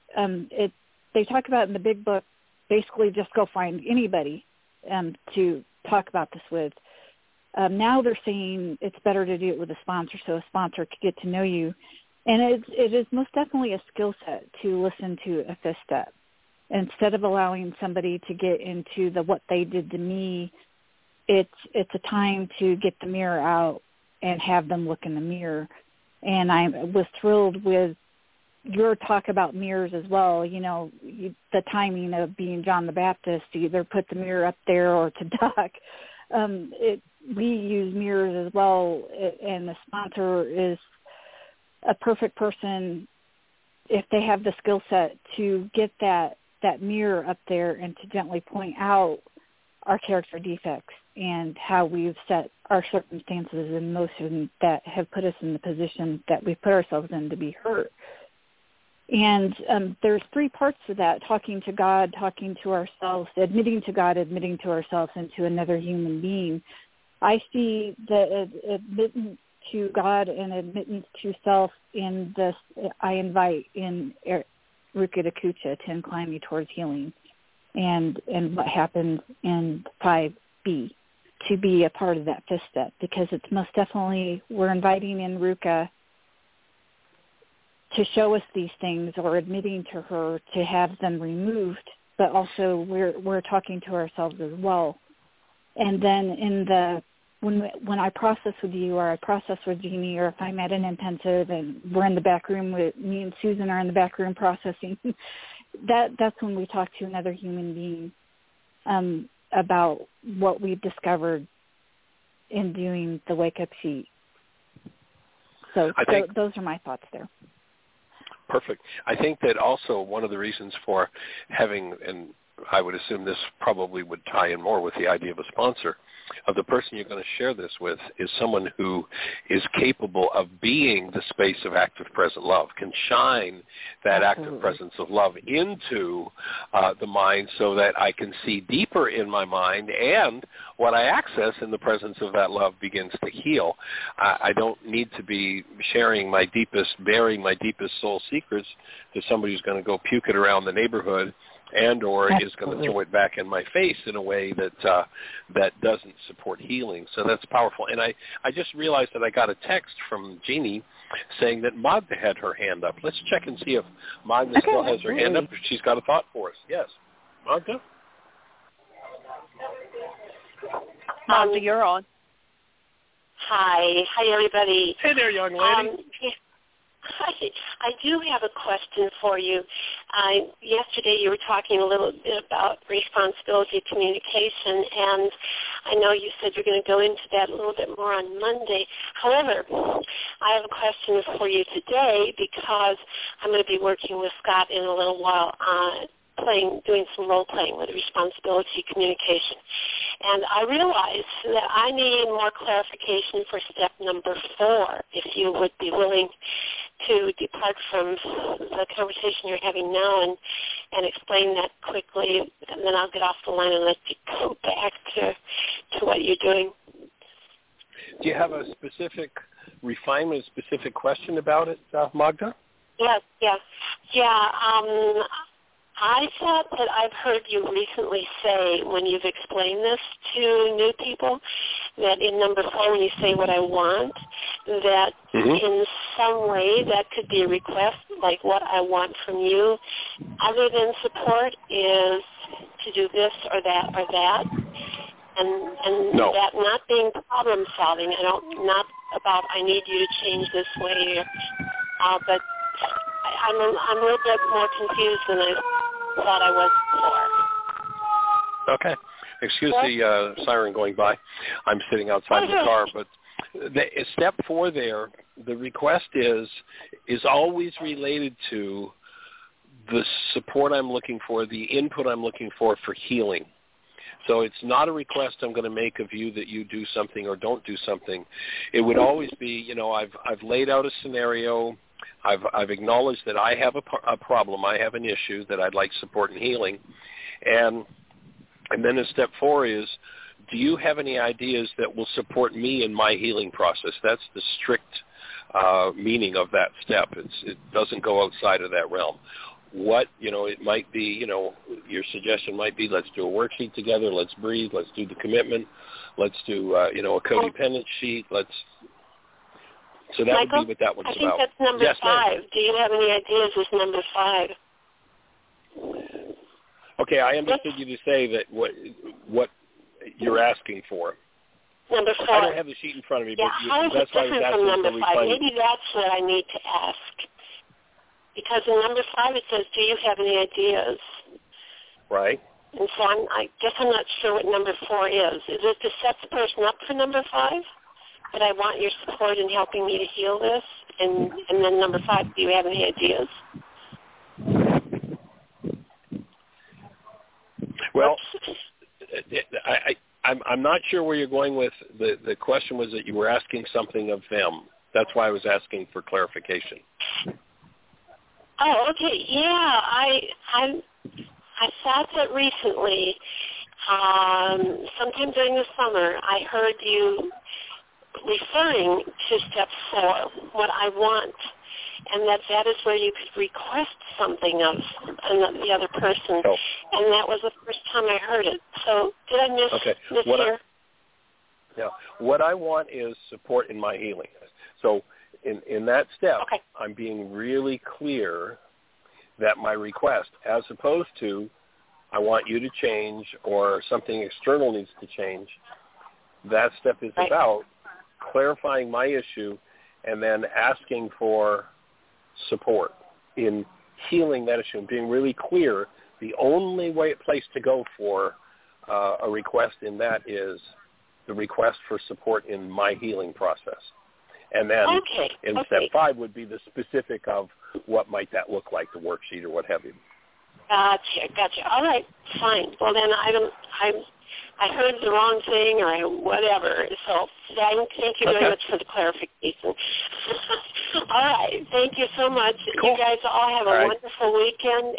they talk about in the big book, basically just go find anybody to talk about this with. Now they're saying it's better to do it with a sponsor, so a sponsor could get to know you. And it is most definitely a skill set to listen to a 5th step. Instead of allowing somebody to get into what they did to me, it's a time to get the mirror out and have them look in the mirror. And I was thrilled with your talk about mirrors as well. The timing of being John the Baptist, to either put the mirror up there or to duck. We use mirrors as well, and the sponsor is a perfect person if they have the skill set to get that mirror up there and to gently point out our character defects and how we've set our circumstances in motion that have put us in the position that we've put ourselves in to be hurt. And there's 3 parts to that: talking to God, talking to ourselves, admitting to God, admitting to ourselves, and to another human being. I see the admittance to God and admittance to self in this, I invite in Ruka Dakucha, to incline me towards healing, and what happens in 5B, to be a part of that 5th step, because it's most definitely, we're inviting in Ruka to show us these things, or admitting to her to have them removed, but also we're talking to ourselves as well. And then when I process with you, or I process with Jeannie, or if I'm at an intensive and we're in the back room with me and Susan are in the back room processing, that's when we talk to another human being about what we've discovered in doing the wake-up sheet. So those are my thoughts there. Perfect. I think that also one of the reasons for having, and I would assume this probably would tie in more with the idea of a sponsor, of the person you're going to share this with is someone who is capable of being the space of active present love, can shine that active presence of love into the mind so that I can see deeper in my mind, and what I access in the presence of that love begins to heal. I don't need to be sharing my deepest, burying my deepest soul secrets to somebody who's going to go puke it around the neighborhood and or is going to throw it back in my face in a way that that doesn't support healing. So that's powerful. And I just realized that I got a text from Jeannie saying that Magda had her hand up. Let's check and see if Magda still has her hand up, if she's got a thought for us. Yes. Magda? Magda, you're on. Hi. Hi, everybody. Hey there, young lady. Hi. I do have a question for you. Yesterday you were talking a little bit about responsibility communication, and I know you said you're going to go into that a little bit more on Monday. However, I have a question for you today because I'm going to be working with Scott in a little while doing some role-playing with responsibility communication. And I realized that I need more clarification for step number 4, if you would be willing to depart from the conversation you're having now and explain that quickly, and then I'll get off the line and let you go back to what you're doing. Do you have a specific refinement, specific question about it, Magda? Yes, yeah. I thought that I've heard you recently say when you've explained this to new people that in number 4 when you say what I want, that in some way that could be a request, like what I want from you other than support is to do this or that or that. And no. That not being problem solving, not about I need you to change this way, but I'm a little bit more confused than I thought I was before. Okay. Excuse the siren going by. I'm sitting outside the car, but step 4 there, the request is always related to the support I'm looking for, the input I'm looking for healing. So it's not a request I'm going to make of you that you do something or don't do something. It would always be, I've laid out a scenario. I've acknowledged that I have a problem, I have an issue that I'd like support in healing, and then the step 4 is, do you have any ideas that will support me in my healing process? That's the strict meaning of that step. It doesn't go outside of that realm. What, it might be, your suggestion might be, let's do a worksheet together, let's breathe, let's do the commitment, let's do, a codependent sheet, So that Michael, would be what that one's about. I think about. that's number yes, 5. Ma'am. Do you have any ideas with number 5? Okay, I understood you to say that what you're asking for. Number 4. I don't have the sheet in front of me, yeah, but how is that's it why I was different asking from number for 5? refinement. Maybe that's what I need to ask. Because in number 5 it says, do you have any ideas? Right. And so I guess I'm not sure what number 4 is. Is it to set the person up for number 5? That I want your support in helping me to heal this? And then number 5, do you have any ideas? Well, I'm not sure where you're going with the question. Was that you were asking something of them? That's why I was asking for clarification. Oh, okay. Yeah, I thought that recently, sometime during the summer, I heard you referring to step 4, what I want, and that is where you could request something of the other person. Oh. And that was the first time I heard it. So did I miss here? What I want is support in my healing. So in that step, okay. I'm being really clear that my request, as opposed to I want you to change or something external needs to change, that step is right. about clarifying my issue and then asking for support in healing that issue and being really clear. The only place to go for a request in that is the request for support in my healing process. And then step 5 would be the specific of what might that look like, the worksheet or what have you. Gotcha. All right, fine. Well, then I heard the wrong thing or whatever. So thank you very much for the clarification. All right, thank you so much. Cool. You guys all have a wonderful weekend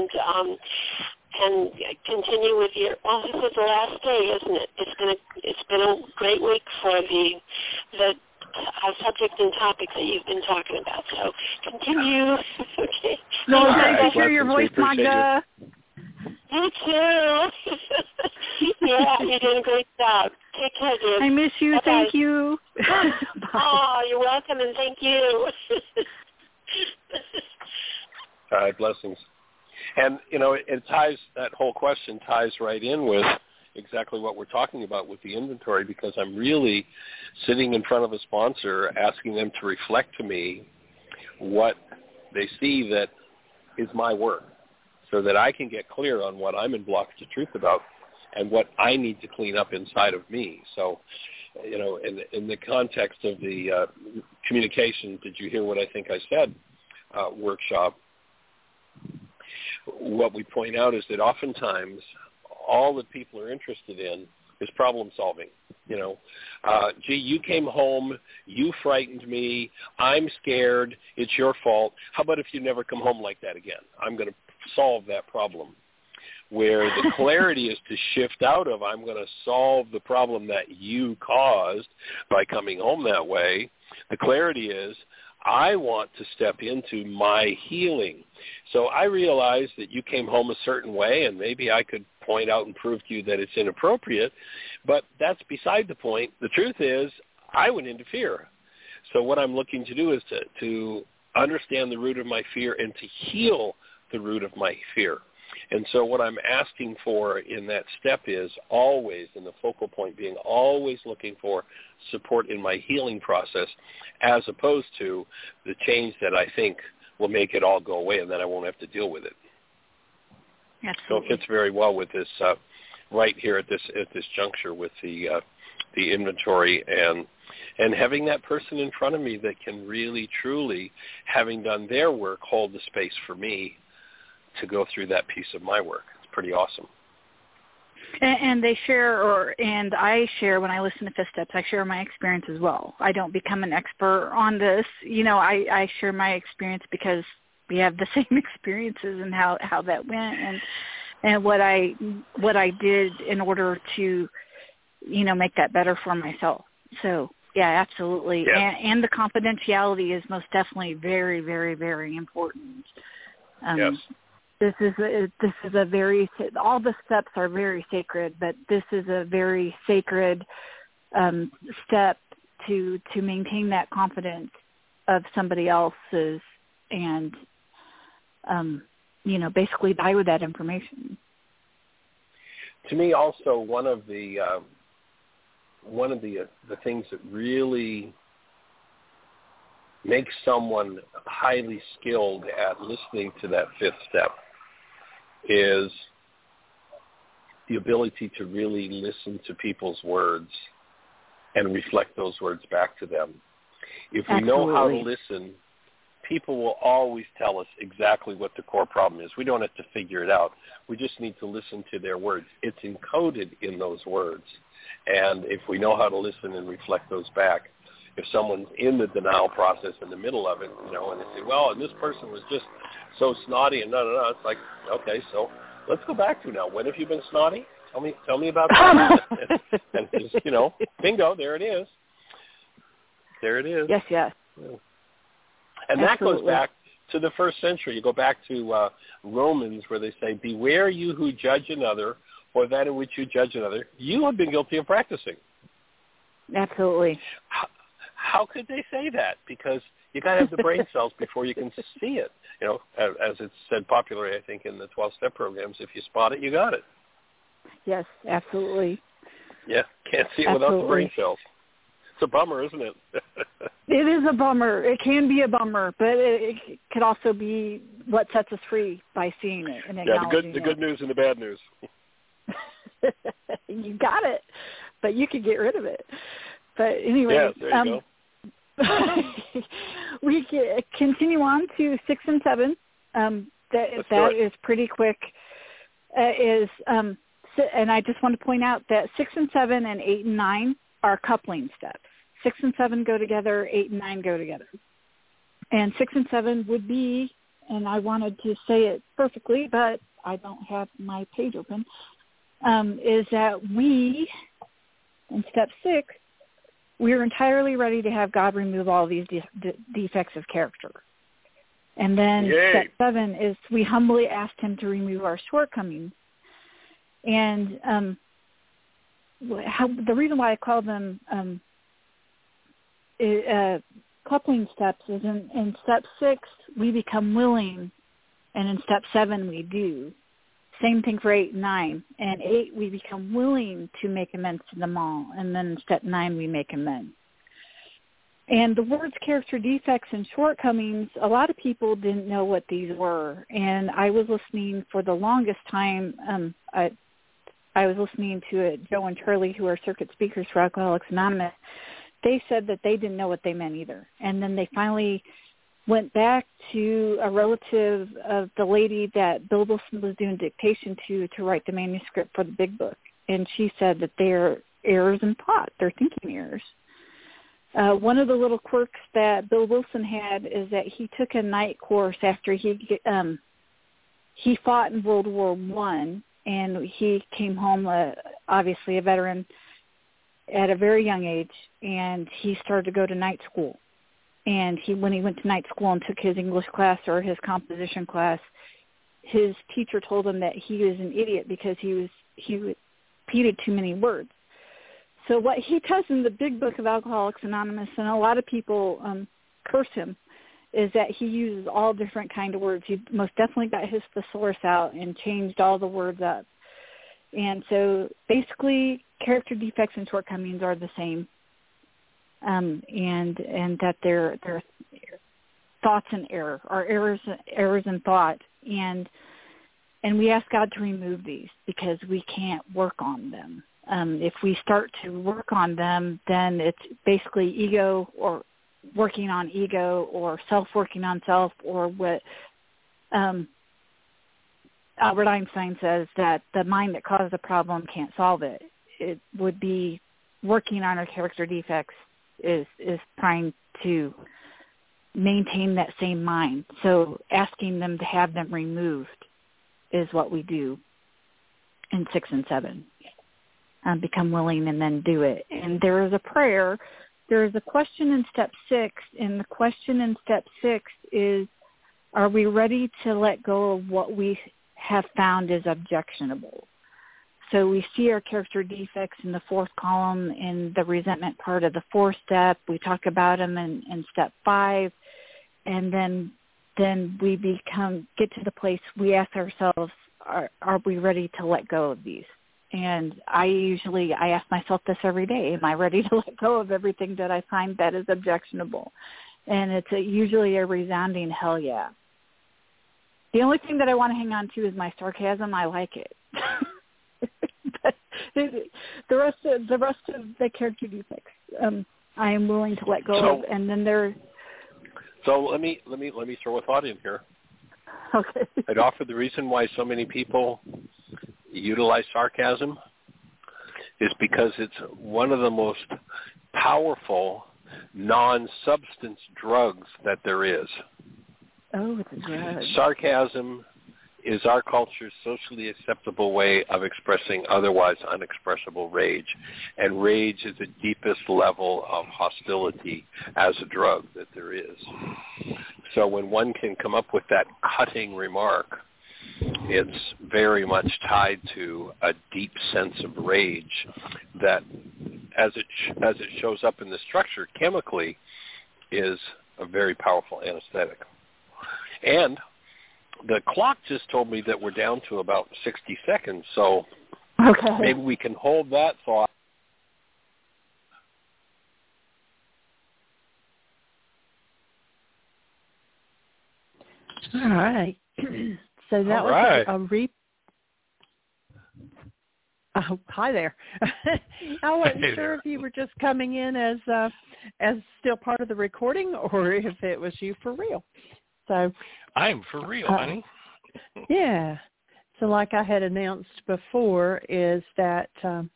and continue with your. Well, this is the last day, isn't it? It's been a great week for the subject and topic that you've been talking about. So continue. Okay. No, nice to hear your voice, Magda. You too. Yeah, you're doing a great job. Take care, dear. I miss you. Bye-bye. Thank you. Oh, you're welcome, and thank you. All right, blessings. And, that whole question ties right in with exactly what we're talking about with the inventory, because I'm really sitting in front of a sponsor asking them to reflect to me what they see that is my work so that I can get clear on what I'm in blockage of truth about and what I need to clean up inside of me. So, in the context of the communication, did you hear what I think I said, workshop? What we point out is that oftentimes all that people are interested in is problem solving. Gee, you came home, you frightened me, I'm scared, it's your fault. How about if you never come home like that again? I'm going to solve that problem. Where the clarity is to shift out of I'm going to solve the problem that you caused by coming home that way. The clarity is I want to step into my healing. So I realize that you came home a certain way, and maybe I could point out and prove to you that it's inappropriate, but that's beside the point. The truth is I would interfere. So what I'm looking to do is to understand the root of my fear and to heal the root of my fear. And so what I'm asking for in that step is always, and the focal point being always looking for support in my healing process, as opposed to the change that I think will make it all go away and then I won't have to deal with it. Absolutely. So it fits very well with this right here at this juncture with the inventory and having that person in front of me that can really, truly, having done their work, hold the space for me to go through that piece of my work. It's pretty awesome. And they share, and I share when I listen to Fifth Steps, I share my experience as well. I don't become an expert on this. I share my experience because we have the same experiences and how that went and what I did in order to, make that better for myself. So, yeah, absolutely. Yeah. And the confidentiality is most definitely very, very, very important. Yes. This is a very, all the steps are very sacred, but this is a very sacred step to maintain that confidence of somebody else's and, basically die with that information. To me, also one of the things that really makes someone highly skilled at listening to that fifth step is the ability to really listen to people's words and reflect those words back to them. If we know how to listen, people will always tell us exactly what the core problem is. We don't have to figure it out. We just need to listen to their words. It's encoded in those words. And if we know how to listen and reflect those back, if someone's in the denial process in the middle of it, and they say, well, and this person was just so snotty and no, it's like, okay, so let's go back to now. When have you been snotty? Tell me about that. and just, bingo, there it is. There it is. Yes. And that goes back to the first century. You go back to Romans where they say, beware you who judge another, or that in which you judge another. You have been guilty of practicing. Absolutely. How could they say that? Because you got to have the brain cells before you can see it. As it's said popularly, I think, in the 12-step programs, if you spot it, you got it. Yes, absolutely. Yeah, can't see it without the brain cells. It's a bummer, isn't it? It is a bummer. It can be a bummer, but it could also be what sets us free by seeing it and acknowledging the good news and the bad news. You got it. but you could get rid of it. But anyway, yeah, there you go. We continue on to 6 and 7. That is pretty quick. And I just want to point out that 6 and 7 and 8 and 9 are coupling steps. 6 and 7 go together, 8 and 9 go together. And 6 and 7 would be, and I wanted to say it perfectly, but I don't have my page open, is that we, in step 6, we're entirely ready to have God remove all these defects of character. And then step 7 is we humbly asked him to remove our shortcomings. And the reason why I call them coupling steps is in step 6, we become willing, and in step 7, we do. Same thing for 8 and 9. And 8, we become willing to make amends to them all. And then in step 9, we make amends. And the words character defects and shortcomings, a lot of people didn't know what these were. And I was listening for the longest time. I was listening to Joe and Charlie, who are circuit speakers for Alcoholics Anonymous. They said that they didn't know what they meant either. And then they finally went back to a relative of the lady that Bill Wilson was doing dictation to write the manuscript for the big book. And she said that they're errors in thought. They're thinking errors. One of the little quirks that Bill Wilson had is that he took a night course after he fought in World War I, and he came home, obviously a veteran, at a very young age, and he started to go to night school. And when he went to night school and took his English class or his composition class, his teacher told him that he was an idiot because he repeated too many words. So what he does in the big book of Alcoholics Anonymous, and a lot of people curse him, is that he uses all different kind of words. He most definitely got his thesaurus out and changed all the words up. And so basically character defects and shortcomings are the same, and that they're thoughts in error, or errors in thought. And we ask God to remove these because we can't work on them. If we start to work on them, then it's basically ego, or working on ego, or self working on self, or what Albert Einstein says, that the mind that caused the problem can't solve it. It would be working on our character defects is trying to maintain that same mind. So asking them to have them removed is what we do in 6 and 7. Become willing and then do it. And there is a prayer. There is a question in step 6, and the question in step 6 is, are we ready to let go of what we have found is objectionable? So we see our character defects in the 4th column in the resentment part of the 4th step. We talk about them in step 5, and then we get to the place we ask ourselves, are we ready to let go of these? And I ask myself this every day: am I ready to let go of everything that I find that is objectionable? And it's usually a resounding hell yeah. The only thing that I want to hang on to is my sarcasm. I like it. But the rest of the character defects, I am willing to let go of. And then So let me throw a thought in here. Okay. I'd offer the reason why so many people utilize sarcasm is because it's one of the most powerful non-substance drugs that there is. Oh, it's a drug. Sarcasm is our culture's socially acceptable way of expressing otherwise unexpressible rage. And rage is the deepest level of hostility as a drug that there is. So when one can come up with that cutting remark, it's very much tied to a deep sense of rage that, as it shows up in the structure chemically, is a very powerful anesthetic. And the clock just told me that we're down to about 60 seconds, so okay. Maybe we can hold that thought. All right. So that All was right. Oh, hi there. I wasn't sure if you were just coming in as still part of the recording or if it was you for real. So I'm for real, honey. Yeah. So like I had announced before is that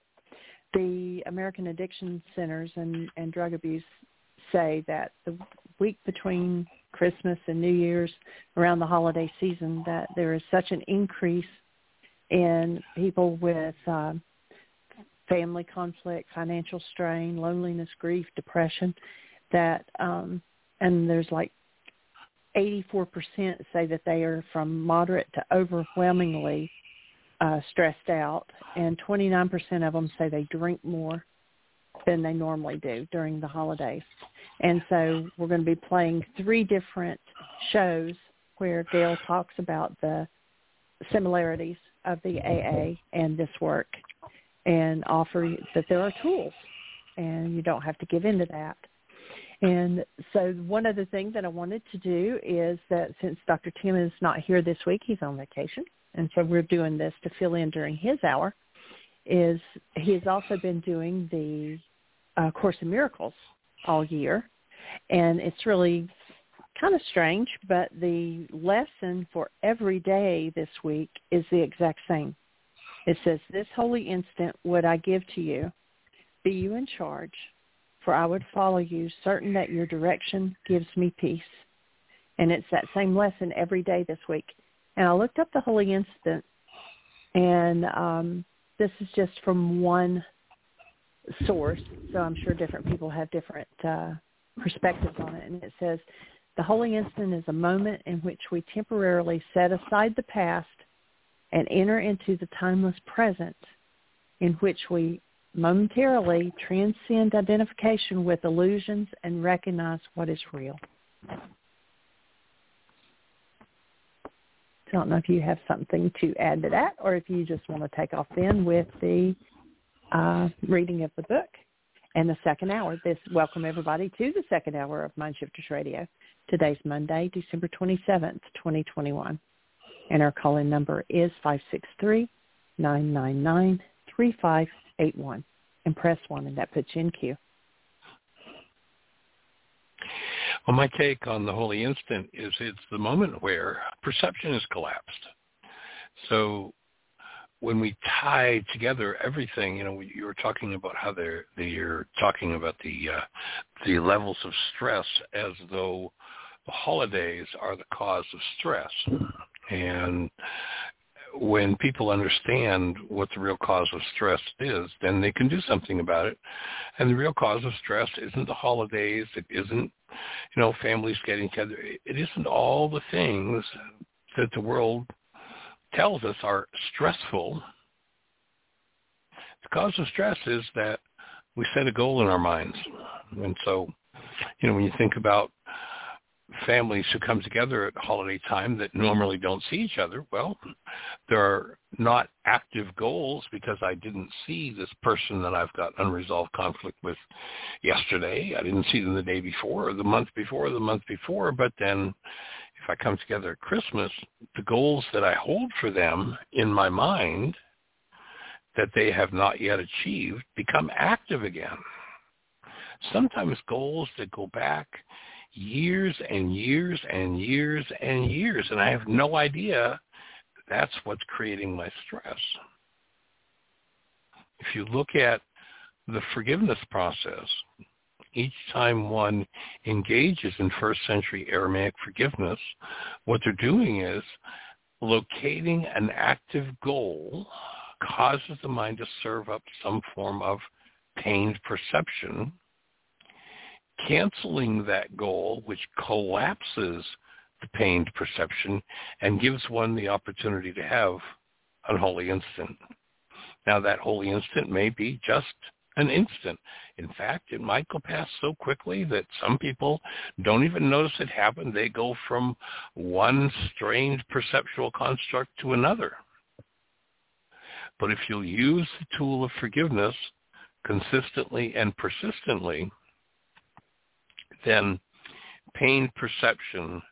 the American Addiction Centers and Drug Abuse say that the week between Christmas and New Year's, around the holiday season, that there is such an increase in people with family conflict, financial strain, loneliness, grief, depression, that and there's like 84% say that they are from moderate to overwhelmingly stressed out, and 29% of them say they drink more than they normally do during the holidays. And so we're going to be playing 3 different shows where Gail talks about the similarities of the AA and this work and offer that there are tools and you don't have to give in to that. And so one other thing that I wanted to do is that since Dr. Tim is not here this week, he's on vacation, and so we're doing this to fill in during his hour, is he has also been doing the Course in Miracles all year. And it's really kind of strange, but the lesson for every day this week is the exact same. It says, "This holy instant would I give to you. Be you in charge, for I would follow you, certain that your direction gives me peace." And it's that same lesson every day this week. And I looked up the holy instant, and this is just from one source, so I'm sure different people have different perspectives on it. And it says, "The holy instant is a moment in which we temporarily set aside the past and enter into the timeless present, in which we momentarily transcend identification with illusions and recognize what is real." I don't know if you have something to add to that, or if you just want to take off then with the reading of the book and the second hour. Welcome everybody to the second hour of Mindshifters Radio. Today's Monday, December 27th, 2021. And our call-in number is 563-999-3581. And press 1, and that puts you in queue. Well, my take on the holy instant is it's the moment where perception has collapsed. So when we tie together everything, you were talking about how you're talking about the levels of stress as though the holidays are the cause of stress. And when people understand what the real cause of stress is, then they can do something about it. And the real cause of stress isn't the holidays. It isn't, families getting together. It isn't all the things that the world tells us are stressful. The cause of stress is that we set a goal in our minds. And so, when you think about families who come together at holiday time that normally don't see each other, well, there are not active goals because I didn't see this person that I've got unresolved conflict with yesterday. I didn't see them the day before or the month before. But then if I come together at Christmas, the goals that I hold for them in my mind that they have not yet achieved become active again. Sometimes goals that go back years and years and years and years, and I have no idea that's what's creating my stress. If you look at the forgiveness process, each time one engages in first century Aramaic forgiveness, what they're doing is locating an active goal causes the mind to serve up some form of pained perception, canceling that goal, which collapses the pained perception and gives one the opportunity to have an holy instant. Now, that holy instant may be just an instant. In fact, it might go past so quickly that some people don't even notice it happened. They go from one strange perceptual construct to another. But if you'll use the tool of forgiveness consistently and persistently, then pain perception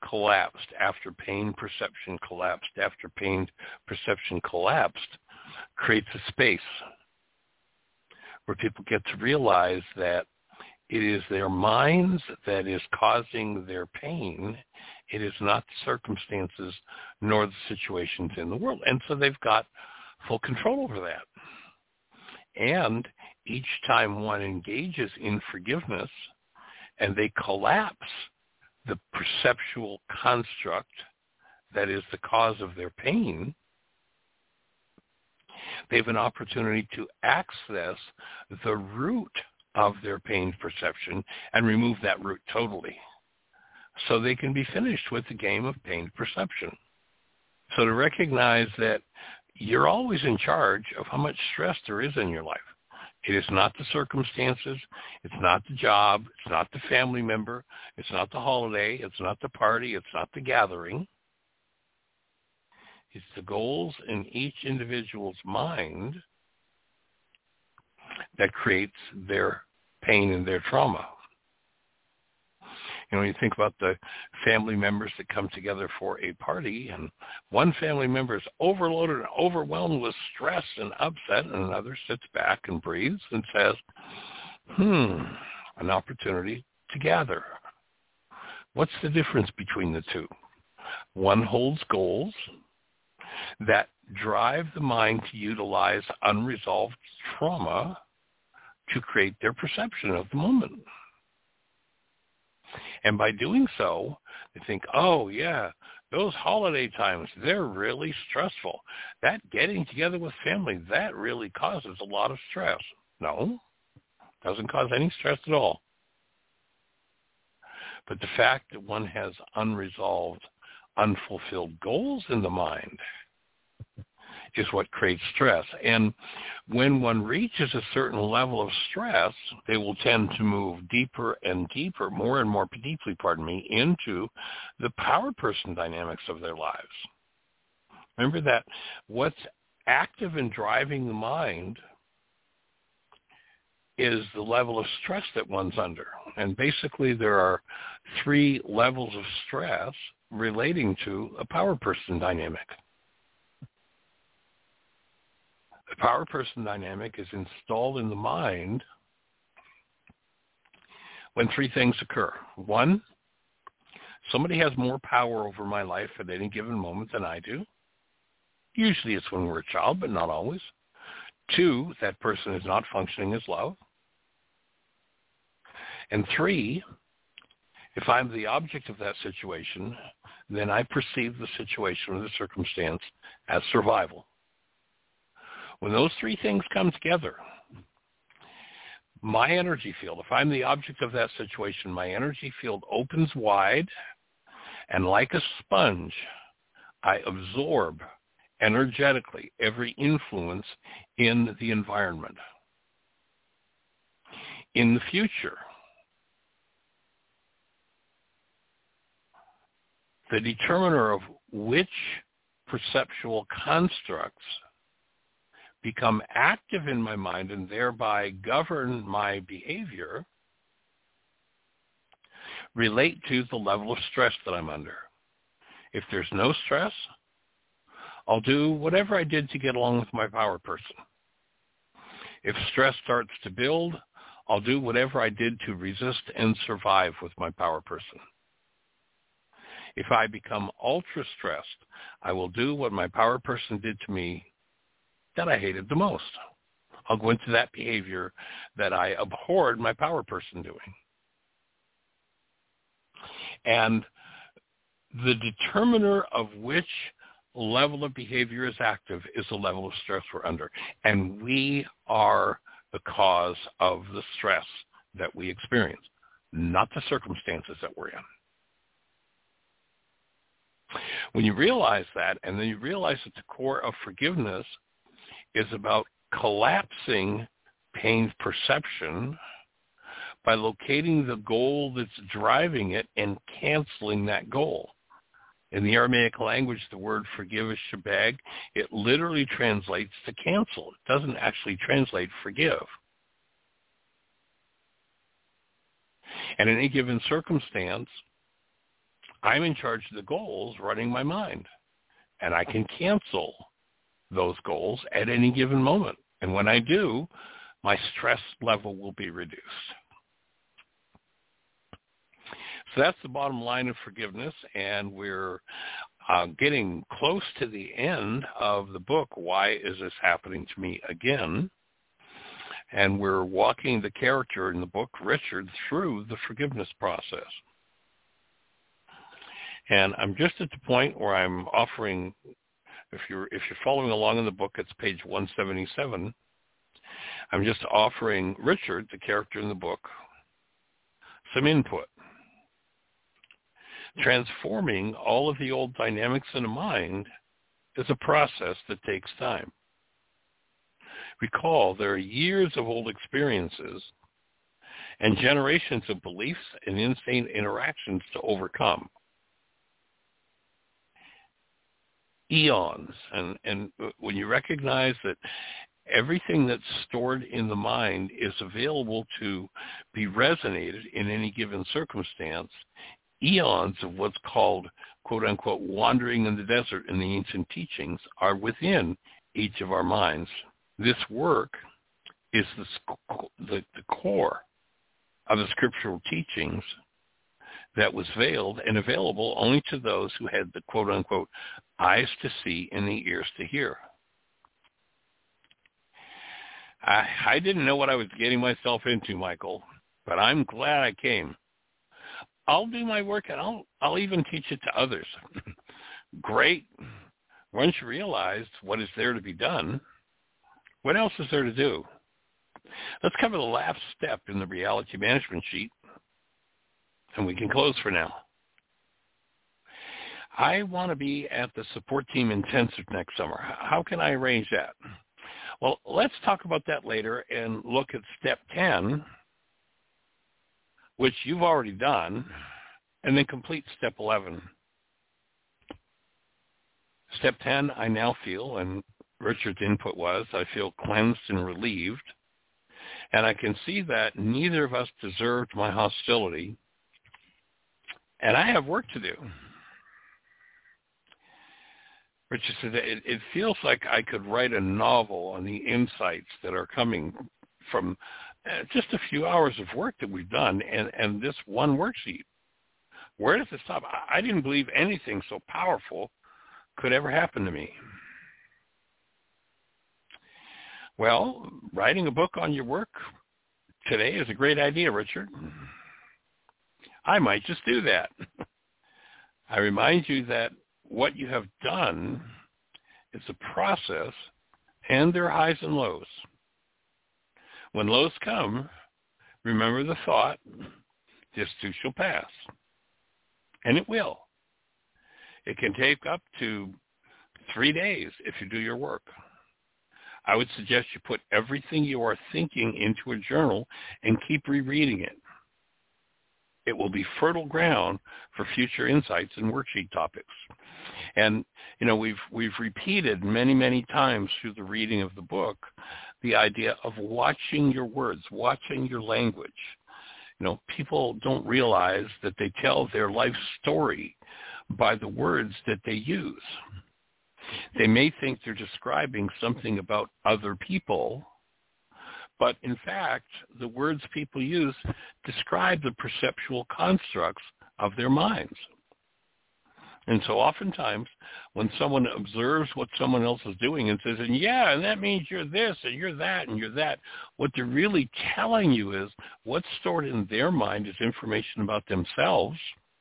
collapsed after pain perception collapsed after pain perception collapsed. creates a space where people get to realize that it is their minds that is causing their pain. It is not the circumstances nor the situations in the world. And so they've got full control over that. And each time one engages in forgiveness and they collapse the perceptual construct that is the cause of their pain, they have an opportunity to access the root of their pain perception and remove that root totally, so they can be finished with the game of pain perception. So to recognize that you're always in charge of how much stress there is in your life. It is not the circumstances, it's not the job, it's not the family member, it's not the holiday, it's not the party, it's not the gathering. It's the goals in each individual's mind that creates their pain and their trauma. You know, when you think about the family members that come together for a party, and one family member is overloaded and overwhelmed with stress and upset, and another sits back and breathes and says, an opportunity to gather. What's the difference between the two? One holds goals that drive the mind to utilize unresolved trauma to create their perception of the moment. And by doing so, they think, oh, yeah, those holiday times, they're really stressful. That getting together with family, that really causes a lot of stress. No, doesn't cause any stress at all. But the fact that one has unresolved, unfulfilled goals in the mind is what creates stress. And when one reaches a certain level of stress, they will tend to move deeper and deeper, more and more deeply, into the power person dynamics of their lives. Remember that what's active in driving the mind is the level of stress that one's under. And basically there are 3 levels of stress relating to a power person dynamic. The power person dynamic is installed in the mind when 3 things occur. 1, somebody has more power over my life at any given moment than I do. Usually it's when we're a child, but not always. 2, that person is not functioning as love. And 3, if I'm the object of that situation, then I perceive the situation or the circumstance as survival. When those 3 things come together, my energy field, if I'm the object of that situation, my energy field opens wide, and like a sponge, I absorb energetically every influence in the environment. In the future, the determiner of which perceptual constructs become active in my mind and thereby govern my behavior relate to the level of stress that I'm under. If there's no stress, I'll do whatever I did to get along with my power person. If stress starts to build, I'll do whatever I did to resist and survive with my power person. If I become ultra-stressed, I will do what my power person did to me that I hated the most. I'll go into that behavior that I abhorred my power person doing. And the determiner of which level of behavior is active is the level of stress we're under. And we are the cause of the stress that we experience, not the circumstances that we're in. When you realize that, and then you realize that the core of forgiveness is about collapsing pain perception by locating the goal that's driving it and canceling that goal. In the Aramaic language, the word forgive is shabag. It literally translates to cancel. It doesn't actually translate forgive. And in any given circumstance, I'm in charge of the goals running my mind. And I can cancel those goals at any given moment. And when I do, my stress level will be reduced. So that's the bottom line of forgiveness, and we're getting close to the end of the book, Why Is This Happening to Me Again? And we're walking the character in the book, Richard, through the forgiveness process. And I'm just at the point where I'm offering, if you're following along in the book, it's page 177. I'm just offering Richard, the character in the book, some input. Transforming all of the old dynamics in the mind is a process that takes time. Recall, there are years of old experiences and generations of beliefs and insane interactions to overcome. Eons. And when you recognize that everything that's stored in the mind is available to be resonated in any given circumstance, eons of what's called, quote-unquote, wandering in the desert in the ancient teachings are within each of our minds. This work is the core of the scriptural teachings that was veiled and available only to those who had the, quote-unquote, eyes to see and the ears to hear. I didn't know what I was getting myself into, Michael, but I'm glad I came. I'll do my work, and I'll even teach it to others. Great. Once you realize what is there to be done, what else is there to do? Let's cover the last step in the reality management sheet, and we can close for now. I want to be at the support team intensive next summer. How can I arrange that? Well, let's talk about that later and look at step 10, which you've already done, and then complete step 11. Step 10, I now feel, and Richard's input was, I feel cleansed and relieved, and I can see that neither of us deserved my hostility, and I have work to do. Richard said, it feels like I could write a novel on the insights that are coming from just a few hours of work that we've done and this one worksheet. Where does it stop? I didn't believe anything so powerful could ever happen to me. Well, writing a book on your work today is a great idea, Richard. I might just do that. I remind you that what you have done is a process, and there are highs and lows. When lows come, remember the thought, this too shall pass. And it will. It can take up to 3 days if you do your work. I would suggest you put everything you are thinking into a journal and keep rereading it. It will be fertile ground for future insights and worksheet topics. And, we've repeated many, many times through the reading of the book the idea of watching your words, watching your language. People don't realize that they tell their life story by the words that they use. They may think they're describing something about other people, but in fact, the words people use describe the perceptual constructs of their minds. And so oftentimes, when someone observes what someone else is doing and says, and that means you're this, and you're that, and you're that, what they're really telling you is what's stored in their mind is information about themselves,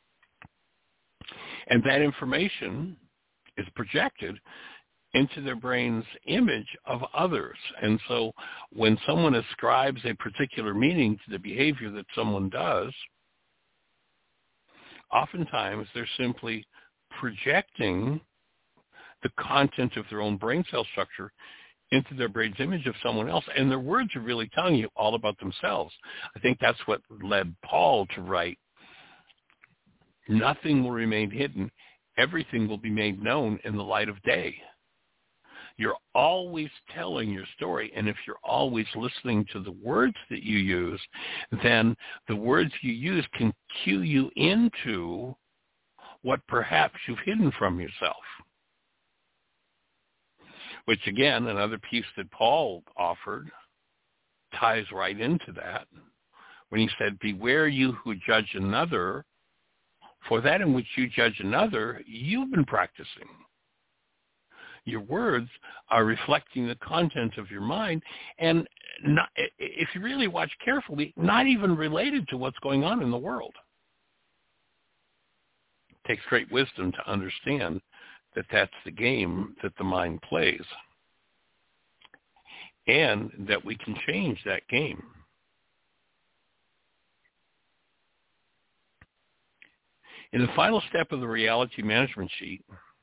and that information is projected into their brain's image of others. And so when someone ascribes a particular meaning to the behavior that someone does, oftentimes they're simply projecting the content of their own brain cell structure into their brain's image of someone else. And their words are really telling you all about themselves. I think that's what led Paul to write, nothing will remain hidden. Everything will be made known in the light of day. You're always telling your story, and if you're always listening to the words that you use, then the words you use can cue you into what perhaps you've hidden from yourself. which again, another piece that Paul offered ties right into that when he said, beware you who judge another, for that in which you judge another, you've been practicing. Your words are reflecting the content of your mind, and not, if you really watch carefully, not even related to what's going on in the world. It takes great wisdom to understand that that's the game that the mind plays, and that we can change that game. In the final step of the reality management sheet,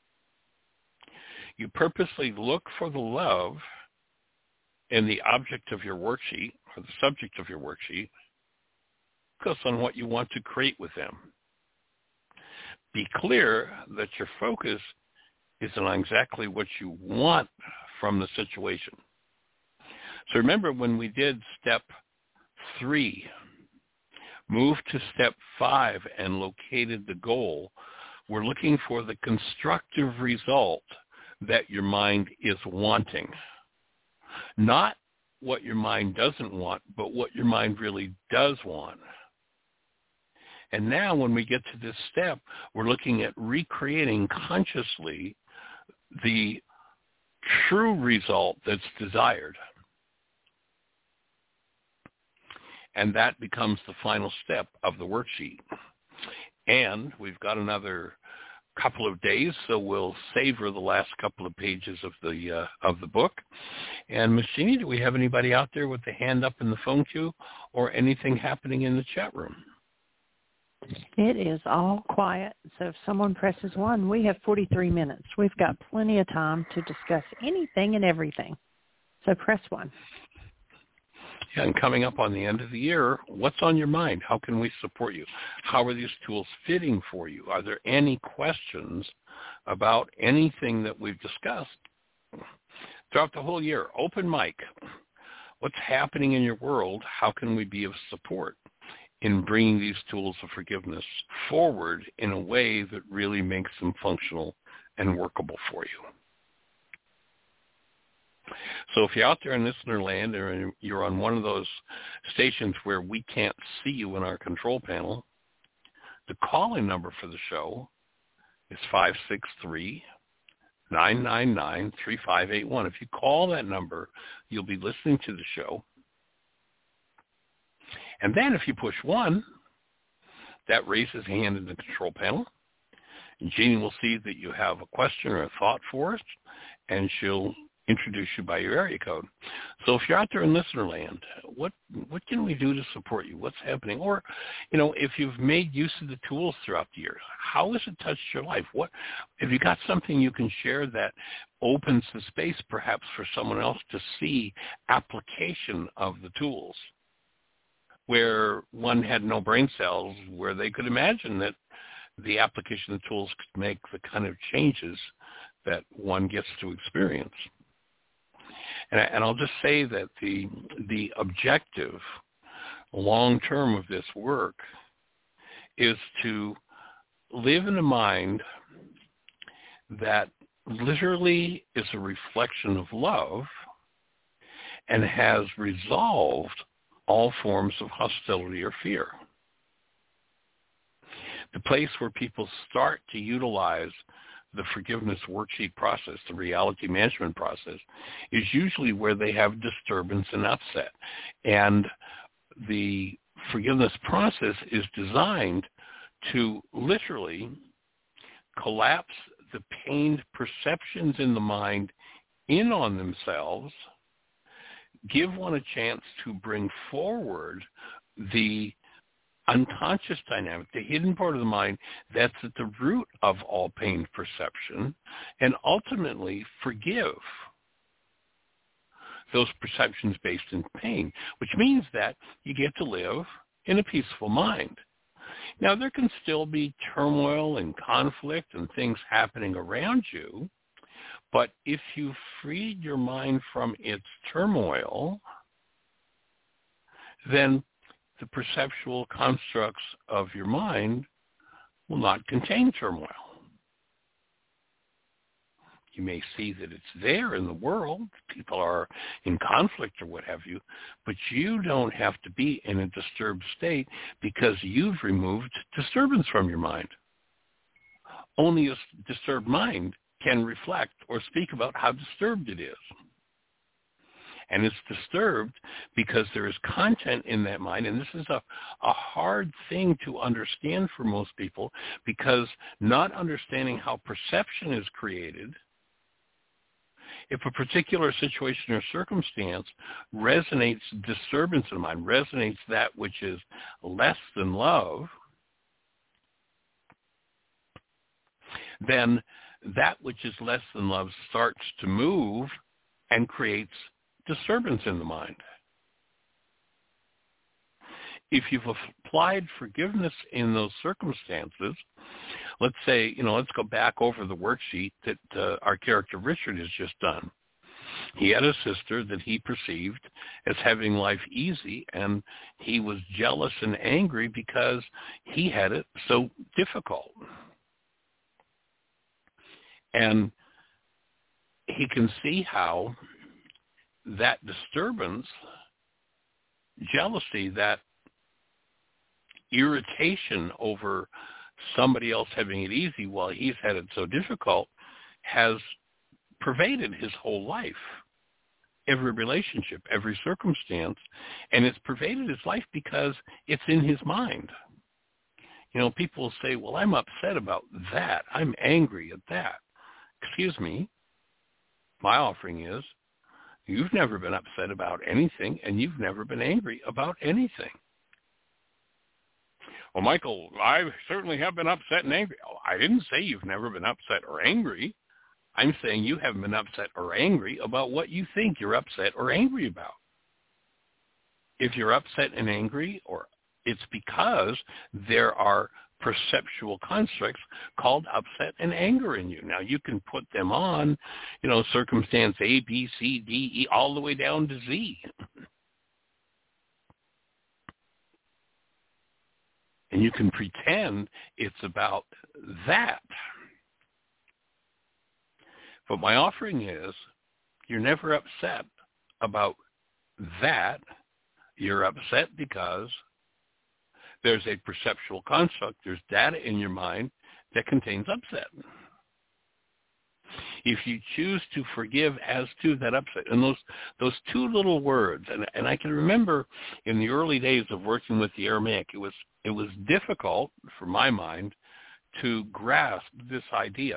you purposely look for the love in the object of your worksheet, or the subject of your worksheet. Focus on what you want to create with them. Be clear that your focus is on exactly what you want from the situation. So remember when we did step 3, move to step 5 and located the goal, we're looking for the constructive result that your mind is wanting. Not what your mind doesn't want, but what your mind really does want. And now when we get to this step, we're looking at recreating consciously the true result that's desired. And that becomes the final step of the worksheet. And we've got another couple of days, so we'll savor the last couple of pages of the book. And Ms. Jeannie, do we have anybody out there with a hand up in the phone queue or anything happening in the chat room? It is all quiet. So if someone presses 1, we have 43 minutes. We've got plenty of time to discuss anything and everything. So press 1. Yeah, and coming up on the end of the year, what's on your mind? How can we support you? How are these tools fitting for you? Are there any questions about anything that we've discussed throughout the whole year? Open mic. What's happening in your world? How can we be of support in bringing these tools of forgiveness forward in a way that really makes them functional and workable for you? So if you're out there in listener land or you're on one of those stations where we can't see you in our control panel, the call-in number for the show is 563-999-3581. If you call that number, you'll be listening to the show. And then if you push 1, that raises a hand in the control panel. And Jeannie will see that you have a question or a thought for us, and she'll introduce you by your area code. So if you're out there in listener land, what can we do to support you? What's happening? Or, if you've made use of the tools throughout the year, how has it touched your life? What have you got something you can share that opens the space perhaps for someone else to see application of the tools, where one had no brain cells, where they could imagine that the application of the tools could make the kind of changes that one gets to experience. And I'll just say that the objective long-term of this work is to live in a mind that literally is a reflection of love and has resolved all forms of hostility or fear. The place where people start to utilize the forgiveness worksheet process, the reality management process, is usually where they have disturbance and upset. And the forgiveness process is designed to literally collapse the pained perceptions in the mind in on themselves, give one a chance to bring forward the unconscious dynamic, the hidden part of the mind that's at the root of all pain perception, and ultimately forgive those perceptions based in pain, which means that you get to live in a peaceful mind. Now, there can still be turmoil and conflict and things happening around you, but if you freed your mind from its turmoil, then the perceptual constructs of your mind will not contain turmoil. You may see that it's there in the world. People are in conflict or what have you, but you don't have to be in a disturbed state because you've removed disturbance from your mind. Only a disturbed mind can reflect or speak about how disturbed it is. And it's disturbed because there is content in that mind, and this is a hard thing to understand for most people, because not understanding how perception is created, if a particular situation or circumstance resonates disturbance in the mind, resonates that which is less than love, then that which is less than love starts to move and creates disturbance in the mind. If you've applied forgiveness in those circumstances, let's say, let's go back over the worksheet that our character Richard has just done. He had a sister that he perceived as having life easy, and he was jealous and angry because he had it so difficult. And he can see how that disturbance, jealousy, that irritation over somebody else having it easy while he's had it so difficult, has pervaded his whole life, every relationship, every circumstance, and it's pervaded his life because it's in his mind. People say, well, I'm upset about that. I'm angry at that. Excuse me. My offering is, you've never been upset about anything, and you've never been angry about anything. Well, Michael, I certainly have been upset and angry. Oh, I didn't say you've never been upset or angry. I'm saying you haven't been upset or angry about what you think you're upset or angry about. If you're upset and angry, or it's because there are perceptual constructs called upset and anger in you. Now, you can put them on, circumstance A, B, C, D, E, all the way down to Z. And you can pretend it's about that. But my offering is, you're never upset about that. You're upset because there's a perceptual construct, there's data in your mind that contains upset. If you choose to forgive as to that upset, and those two little words, and I can remember in the early days of working with the Aramaic, it was difficult for my mind to grasp this idea.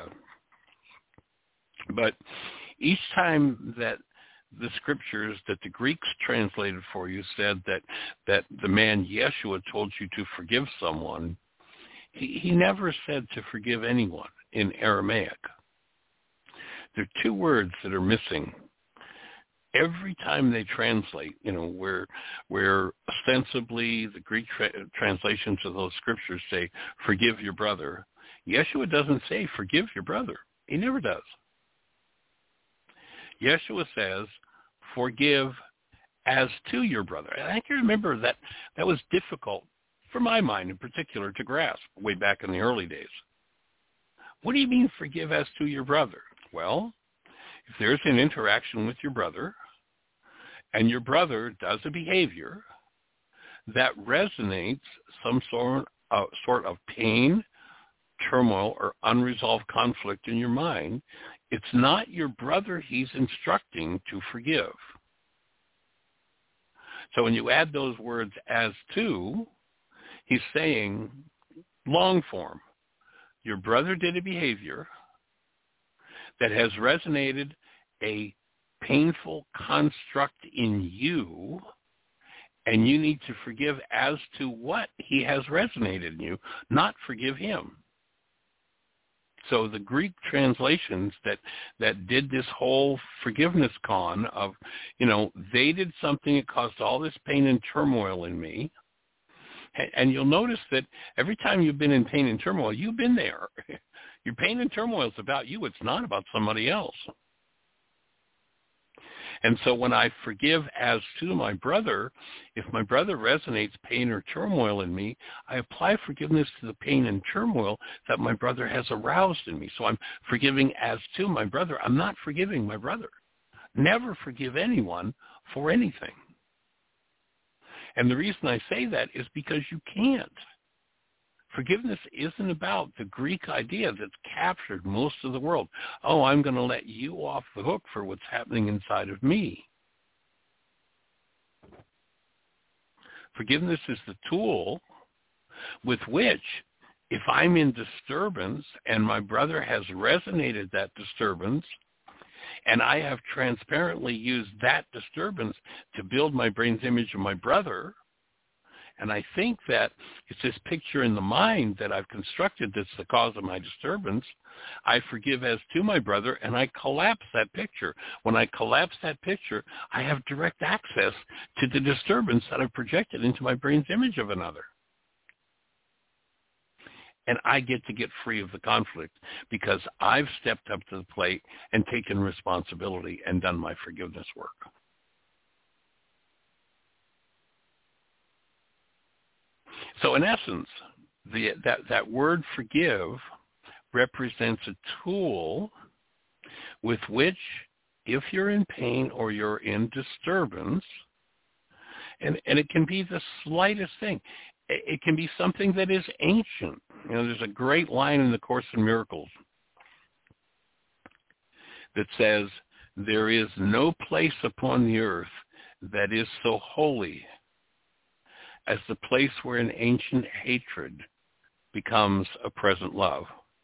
But each time that the scriptures that the Greeks translated for you said that the man Yeshua told you to forgive someone, he never said to forgive anyone in Aramaic. There are two words that are missing. Every time they translate, where ostensibly the Greek translations of those scriptures say, forgive your brother, Yeshua doesn't say forgive your brother. He never does. Yeshua says, forgive as to your brother. And I can remember that was difficult, for my mind in particular, to grasp way back in the early days. What do you mean forgive as to your brother? Well, if there's an interaction with your brother, and your brother does a behavior that resonates some sort of pain, turmoil, or unresolved conflict in your mind, it's not your brother he's instructing to forgive. So when you add those words as to, he's saying, long form, your brother did a behavior that has resonated a painful construct in you, and you need to forgive as to what he has resonated in you, not forgive him. So the Greek translations that did this whole forgiveness con of, they did something that caused all this pain and turmoil in me. And you'll notice that every time you've been in pain and turmoil, you've been there. Your pain and turmoil is about you. It's not about somebody else. And so when I forgive as to my brother, if my brother resonates pain or turmoil in me, I apply forgiveness to the pain and turmoil that my brother has aroused in me. So I'm forgiving as to my brother. I'm not forgiving my brother. Never forgive anyone for anything. And the reason I say that is because you can't. Forgiveness isn't about the Greek idea that's captured most of the world. Oh, I'm going to let you off the hook for what's happening inside of me. Forgiveness is the tool with which, if I'm in disturbance and my brother has resonated that disturbance, and I have transparently used that disturbance to build my brain's image of my brother, and I think that it's this picture in the mind that I've constructed that's the cause of my disturbance, I forgive as to my brother, and I collapse that picture. When I collapse that picture, I have direct access to the disturbance that I've projected into my brain's image of another. And I get to get free of the conflict because I've stepped up to the plate and taken responsibility and done my forgiveness work. So in essence, that word forgive represents a tool with which, if you're in pain or you're in disturbance, and it can be the slightest thing. It can be something that is ancient. You know, there's a great line in the Course in Miracles that says, there is no place upon the earth that is so holy as the place where an ancient hatred becomes a present love.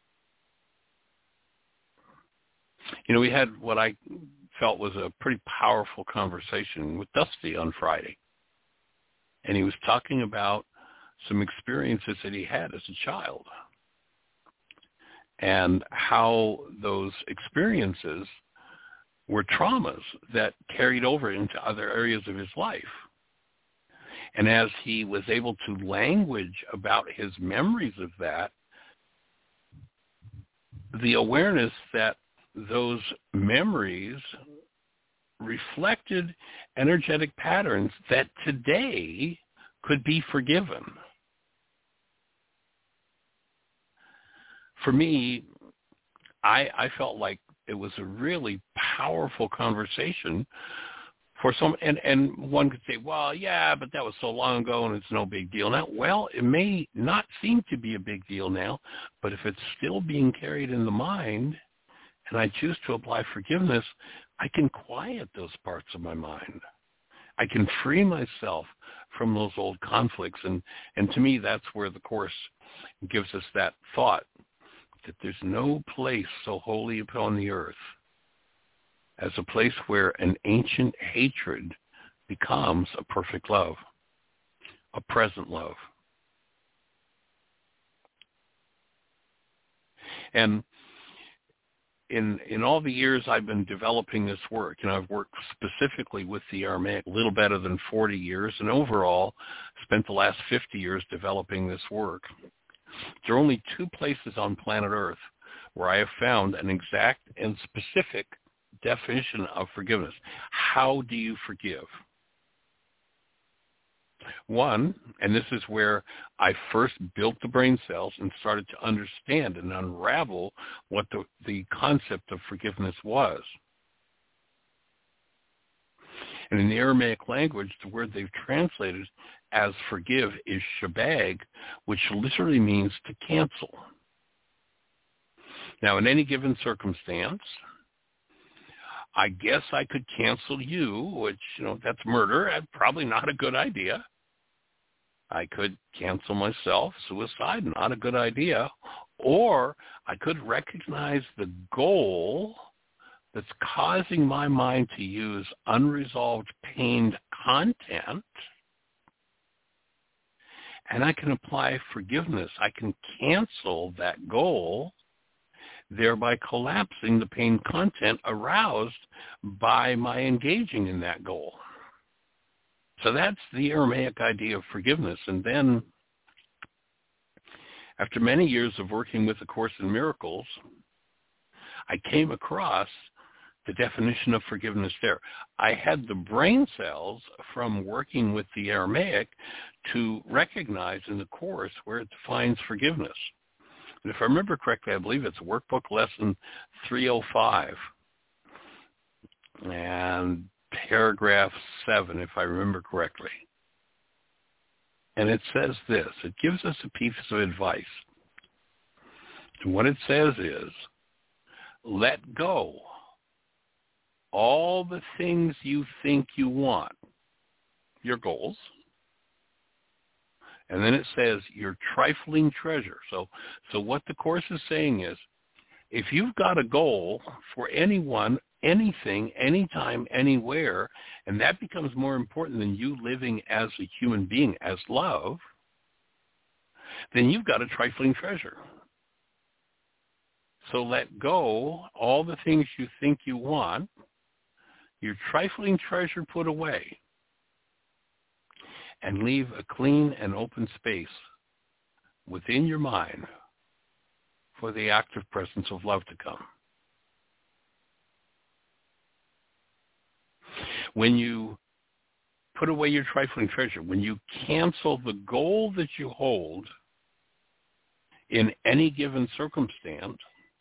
You know, we had what I felt was a pretty powerful conversation with Dusty on Friday. And he was talking about some experiences that he had as a child and how those experiences were traumas that carried over into other areas of his life. And as he was able to language about his memories of that, the awareness that those memories reflected energetic patterns that today could be forgiven. For me, I felt like it was a really powerful conversation for some, and one could say, well, yeah, but that was so long ago and it's no big deal now. Well, it may not seem to be a big deal now, but if it's still being carried in the mind and I choose to apply forgiveness, I can quiet those parts of my mind. I can free myself from those old conflicts. And to me, that's where the Course gives us that thought, that there's no place so holy upon the earth as a place where an ancient hatred becomes a perfect love, a present love. And in all the years I've been developing this work, and I've worked specifically with the Aramaic a little better than 40 years, and overall spent the last 50 years developing this work, there are only two places on planet Earth where I have found an exact and specific definition of forgiveness. How do you forgive? One, and this is where I first built the brain cells and started to understand and unravel what the concept of forgiveness was. And in the Aramaic language, the word they've translated as forgive is shabag, which literally means to cancel. Now, in any given circumstance, I guess I could cancel you, which, that's murder. That's probably not a good idea. I could cancel myself, suicide, not a good idea. Or I could recognize the goal that's causing my mind to use unresolved pained content, and I can apply forgiveness. I can cancel that goal, thereby collapsing the pain content aroused by my engaging in that goal. So that's the Aramaic idea of forgiveness. And then, after many years of working with A Course in Miracles, I came across the definition of forgiveness there. I had the brain cells from working with the Aramaic to recognize in the Course where it defines forgiveness. And if I remember correctly, I believe it's workbook lesson 305 and paragraph 7, if I remember correctly. And it says this. It gives us a piece of advice. And what it says is, let go all the things you think you want, your goals. And then it says your trifling treasure. So what the Course is saying is, if you've got a goal for anyone, anything, anytime, anywhere, and that becomes more important than you living as a human being, as love, then you've got a trifling treasure. So let go all the things you think you want, your trifling treasure put away, and leave a clean and open space within your mind for the active presence of love to come. When you put away your trifling treasure, when you cancel the goal that you hold in any given circumstance,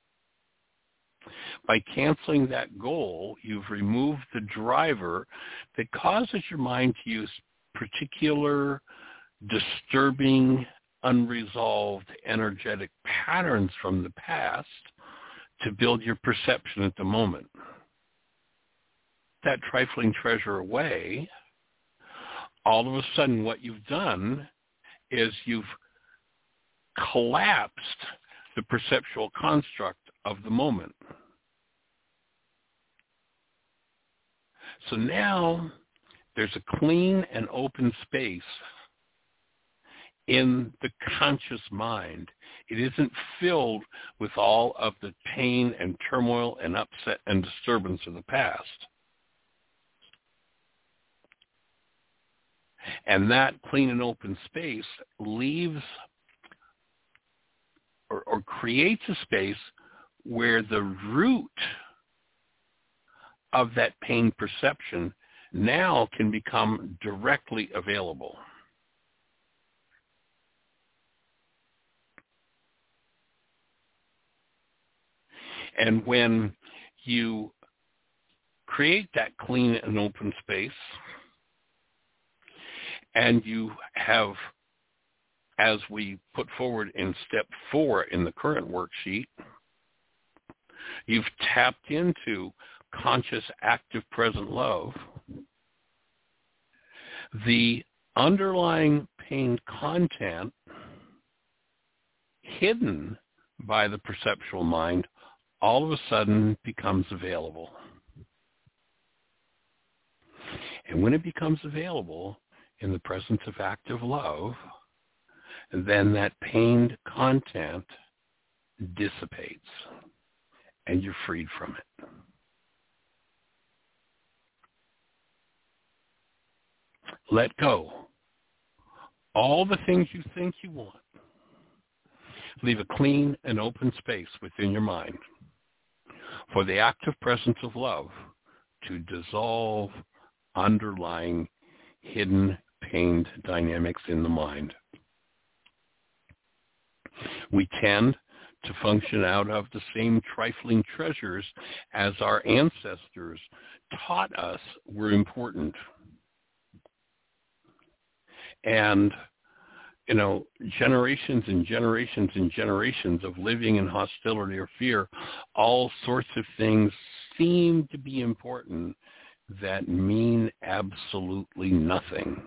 by canceling that goal, you've removed the driver that causes your mind to use particular disturbing, unresolved, energetic patterns from the past to build your perception at the moment. That trifling treasure away, all of a sudden what you've done is you've collapsed the perceptual construct of the moment. So now there's a clean and open space in the conscious mind. It isn't filled with all of the pain and turmoil and upset and disturbance of the past. And that clean and open space leaves or creates a space where the root of that pain perception now can become directly available. And when you create that clean and open space, and you have, as we put forward in step 4 in the current worksheet, you've tapped into conscious, active, present love. The underlying pain content hidden by the perceptual mind all of a sudden becomes available. And when it becomes available in the presence of active love, then that pained content dissipates and you're freed from it. Let go all the things you think you want. Leave a clean and open space within your mind for the active presence of love to dissolve underlying hidden pained dynamics in the mind. We tend to function out of the same trifling treasures as our ancestors taught us were important. And, generations and generations and generations of living in hostility or fear, all sorts of things seem to be important that mean absolutely nothing.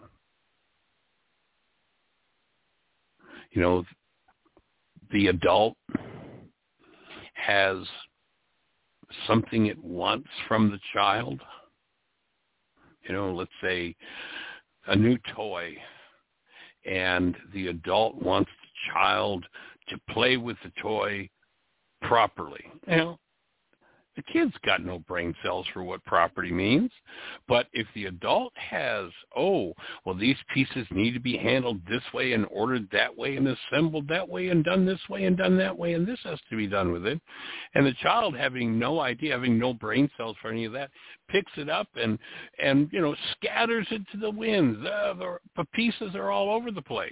The adult has something it wants from the child. Let's say a new toy, and the adult wants the child to play with the toy properly. The kid's got no brain cells for what property means. But if the adult has, these pieces need to be handled this way and ordered that way and assembled that way and done this way and done that way, and this has to be done with it. And the child, having no idea, having no brain cells for any of that, picks it up and scatters it to the wind. The pieces are all over the place.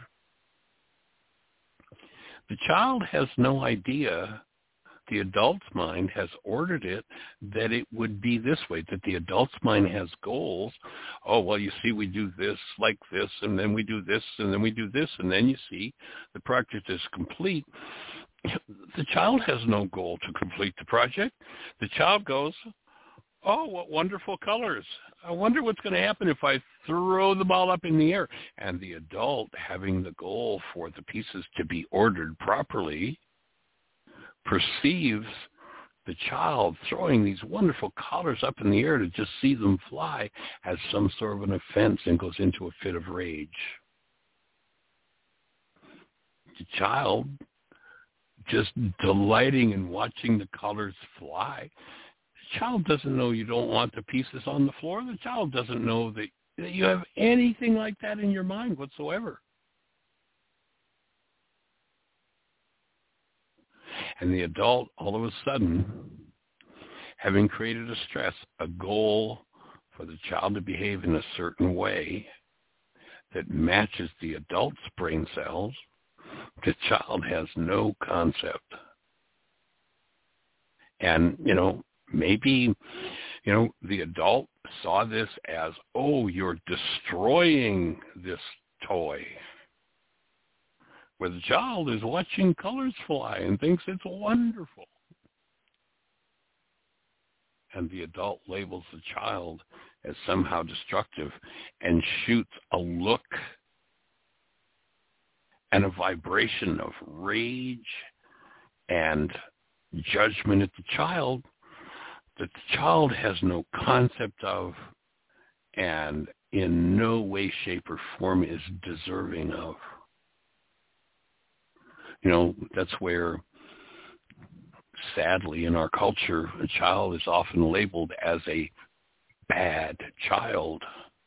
The child has no idea. The adult's mind has ordered it that it would be this way, that the adult's mind has goals. You see, we do this like this, and then we do this, and then we do this, and then you see the project is complete. The child has no goal to complete the project. The child goes, what wonderful colors. I wonder what's going to happen if I throw the ball up in the air. And the adult, having the goal for the pieces to be ordered properly, perceives the child throwing these wonderful colors up in the air to just see them fly as some sort of an offense and goes into a fit of rage. The child, just delighting in watching the colors fly, the child doesn't know you don't want the pieces on the floor. The child doesn't know that you have anything like that in your mind whatsoever. And the adult, all of a sudden, having created a stress, a goal for the child to behave in a certain way that matches the adult's brain cells, the child has no concept. And, maybe, the adult saw this as, you're destroying this toy. Where the child is watching colors fly and thinks it's wonderful. And the adult labels the child as somehow destructive and shoots a look and a vibration of rage and judgment at the child that the child has no concept of and in no way, shape, or form is deserving of. That's where, sadly, in our culture, a child is often labeled as a bad child.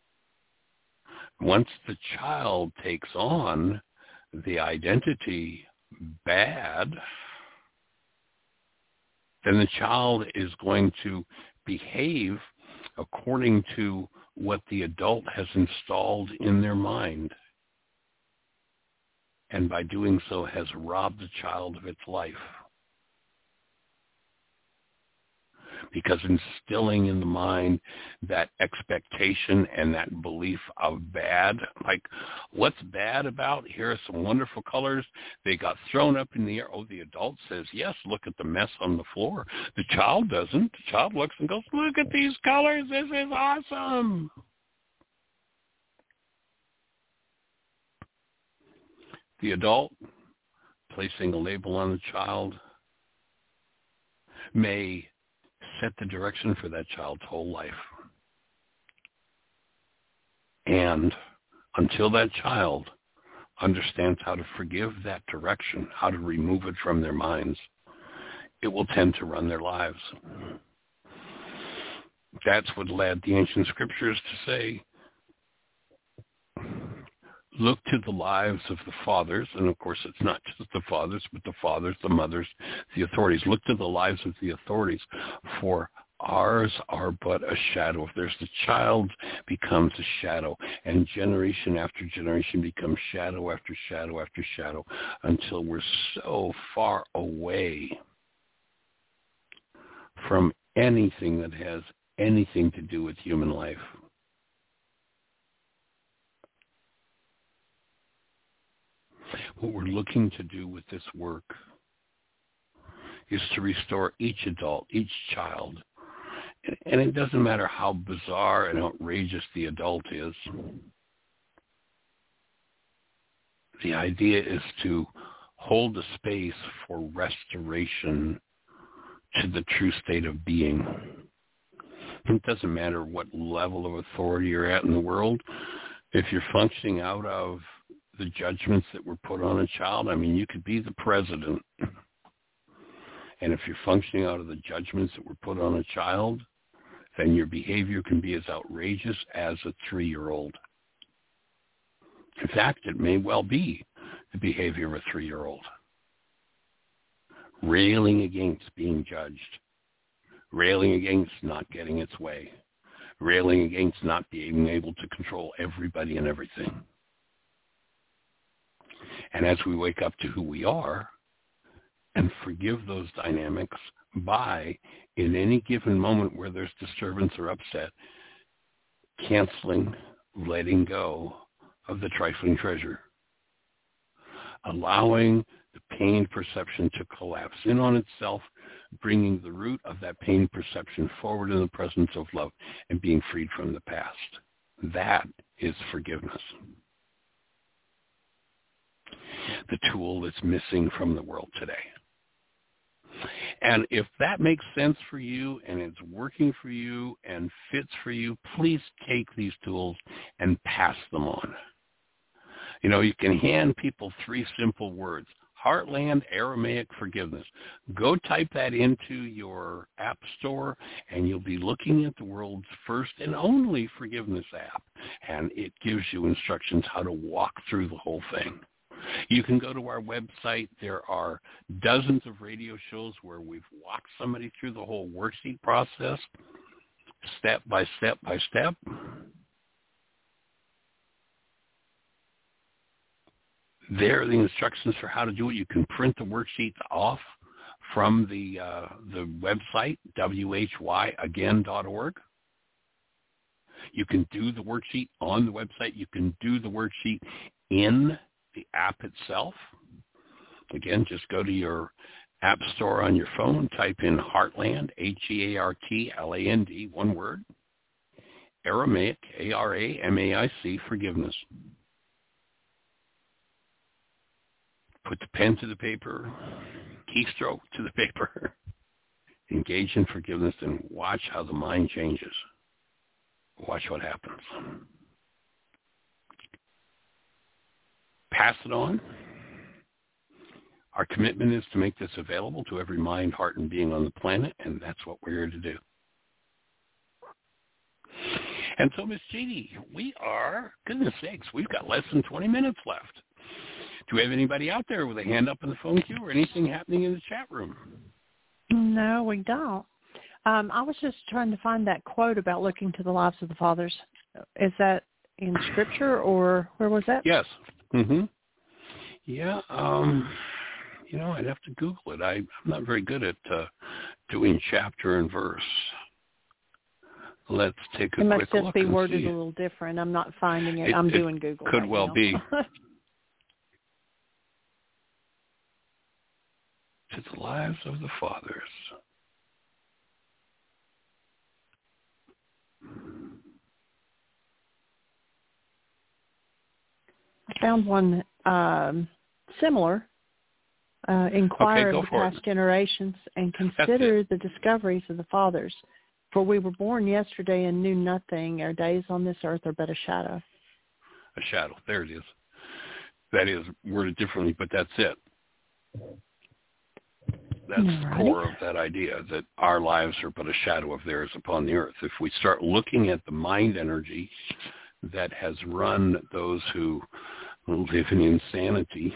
Once the child takes on the identity bad, then the child is going to behave according to what the adult has installed in their mind. And by doing so has robbed the child of its life. Because instilling in the mind that expectation and that belief of bad, like what's bad about, here are some wonderful colors, they got thrown up in the air. The adult says, yes, look at the mess on the floor. The child doesn't. The child looks and goes, look at these colors, this is awesome. The adult, placing a label on the child, may set the direction for that child's whole life. And until that child understands how to forgive that direction, how to remove it from their minds, it will tend to run their lives. That's what led the ancient scriptures to say, look to the lives of the fathers, and of course it's not just the fathers, but the fathers, the mothers, the authorities. Look to the lives of the authorities, for ours are but a shadow. If there's the child, becomes a shadow, and generation after generation becomes shadow after shadow after shadow, until we're so far away from anything that has anything to do with human life. What we're looking to do with this work is to restore each adult, each child. And it doesn't matter how bizarre and outrageous the adult is. The idea is to hold a space for restoration to the true state of being. It doesn't matter what level of authority you're at in the world. If you're functioning out of the judgments that were put on a child, you could be the president. And if you're functioning out of the judgments that were put on a child, then your behavior can be as outrageous as a 3-year-old. In fact, it may well be the behavior of a 3-year-old. Railing against being judged, railing against not getting its way, railing against not being able to control everybody and everything. And as we wake up to who we are and forgive those dynamics by, in any given moment where there's disturbance or upset, canceling, letting go of the trifling treasure, allowing the pain perception to collapse in on itself, bringing the root of that pain perception forward in the presence of love and being freed from the past. That is forgiveness. The tool that's missing from the world today. And if that makes sense for you and it's working for you and fits for you, please take these tools and pass them on. You know, you can hand people 3 simple words: Heartland Aramaic Forgiveness. Go type that into your app store, and you'll be looking at the world's first and only forgiveness app. And it gives you instructions how to walk through the whole thing. You can go to our website. There are dozens of radio shows where we've walked somebody through the whole worksheet process, step by step by step. There are the instructions for how to do it. You can print the worksheets off from the website, whyagain.org. You can do the worksheet on the website. You can do the worksheet in the app itself. Again, just go to your app store on your phone, type in Heartland, Heartland, one word, Aramaic, Aramaic, forgiveness. Put the pen to the paper, keystroke to the paper, engage in forgiveness, and watch how the mind changes. Watch what happens. Pass it on. Our commitment is to make this available to every mind, heart, and being on the planet, and that's what we're here to do. And so, Miss Jeannie, we are, goodness sakes, we've got less than 20 minutes left. Do we have anybody out there with a hand up in the phone queue or anything happening in the chat room? No, we don't. I was just trying to find that quote about looking to the lives of the fathers. Is that in Scripture, or where was that? Yes. Mm-hmm. Yeah. You know, I'd have to Google it. I'm not very good at doing chapter and verse. Let's take a quick look. It must just be worded a little different. I'm not finding it. I'm doing Google. Could well be. To the lives of the fathers. I found one similar. Inquire of the past generations and consider the discoveries of the fathers. For we were born yesterday and knew nothing. Our days on this earth are but a shadow. A shadow. There it is. That is worded differently, but that's it. That's the core of that idea, that our lives are but a shadow of theirs upon the earth. If we start looking at the mind energy that has run those who live in insanity,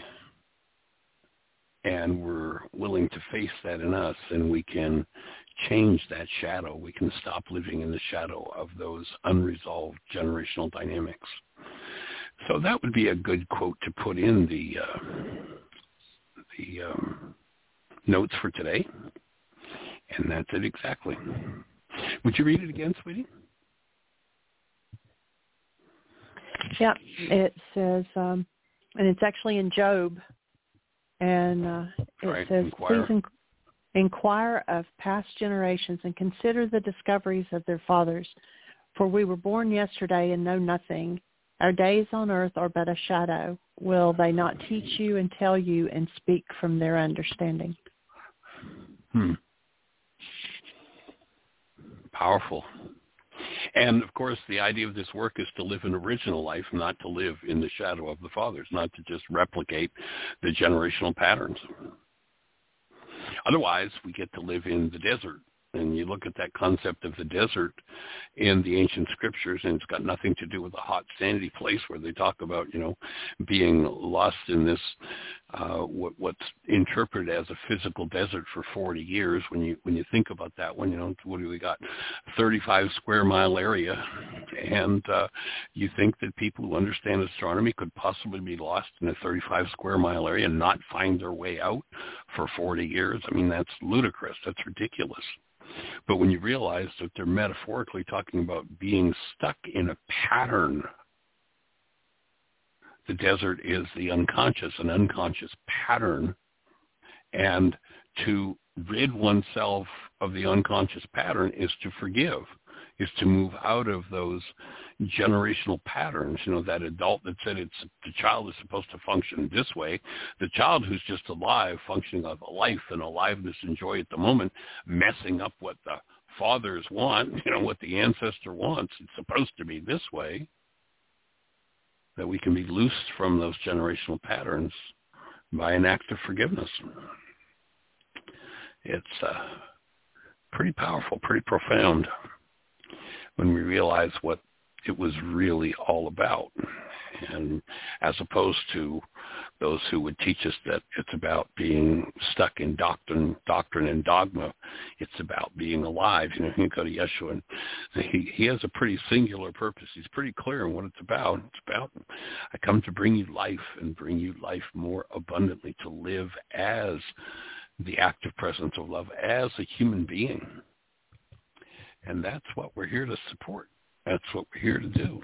and we're willing to face that in us, and we can change that shadow. We can stop living in the shadow of those unresolved generational dynamics. So that would be a good quote to put in the notes for today. And that's it exactly. Would you read it again, sweetie? Yeah, it says, and it's actually in Job. And it says, please inquire of past generations and consider the discoveries of their fathers. For we were born yesterday and know nothing. Our days on earth are but a shadow. Will they not teach you and tell you and speak from their understanding? Powerful. And, of course, the idea of this work is to live an original life, not to live in the shadow of the fathers, not to just replicate the generational patterns. Otherwise, we get to live in the desert. And you look at that concept of the desert in the ancient scriptures, and it's got nothing to do with a hot, sandy place where they talk about, being lost in this, what's interpreted as a physical desert for 40 years. When you think about that one, what do we got? 35 square mile area. And you think that people who understand astronomy could possibly be lost in a 35 square mile area and not find their way out for 40 years? I mean, that's ludicrous. That's ridiculous. But when you realize that they're metaphorically talking about being stuck in a pattern, the desert is the unconscious, an unconscious pattern. And to rid oneself of the unconscious pattern is to forgive, is to move out of those generational patterns. That adult that said the child is supposed to function this way, the child who's just alive, functioning of a life and aliveness and joy at the moment, messing up what the fathers want, what the ancestor wants. It's supposed to be this way. That we can be loosed from those generational patterns by an act of forgiveness. It's pretty powerful, pretty profound when we realize what it was really all about. And as opposed to those who would teach us that it's about being stuck in doctrine and dogma, it's about being alive. You go to Yeshua, and he has a pretty singular purpose. He's pretty clear on what it's about. It's about, I come to bring you life and bring you life more abundantly, to live as the active presence of love, as a human being. And that's what we're here to support. That's what we're here to do.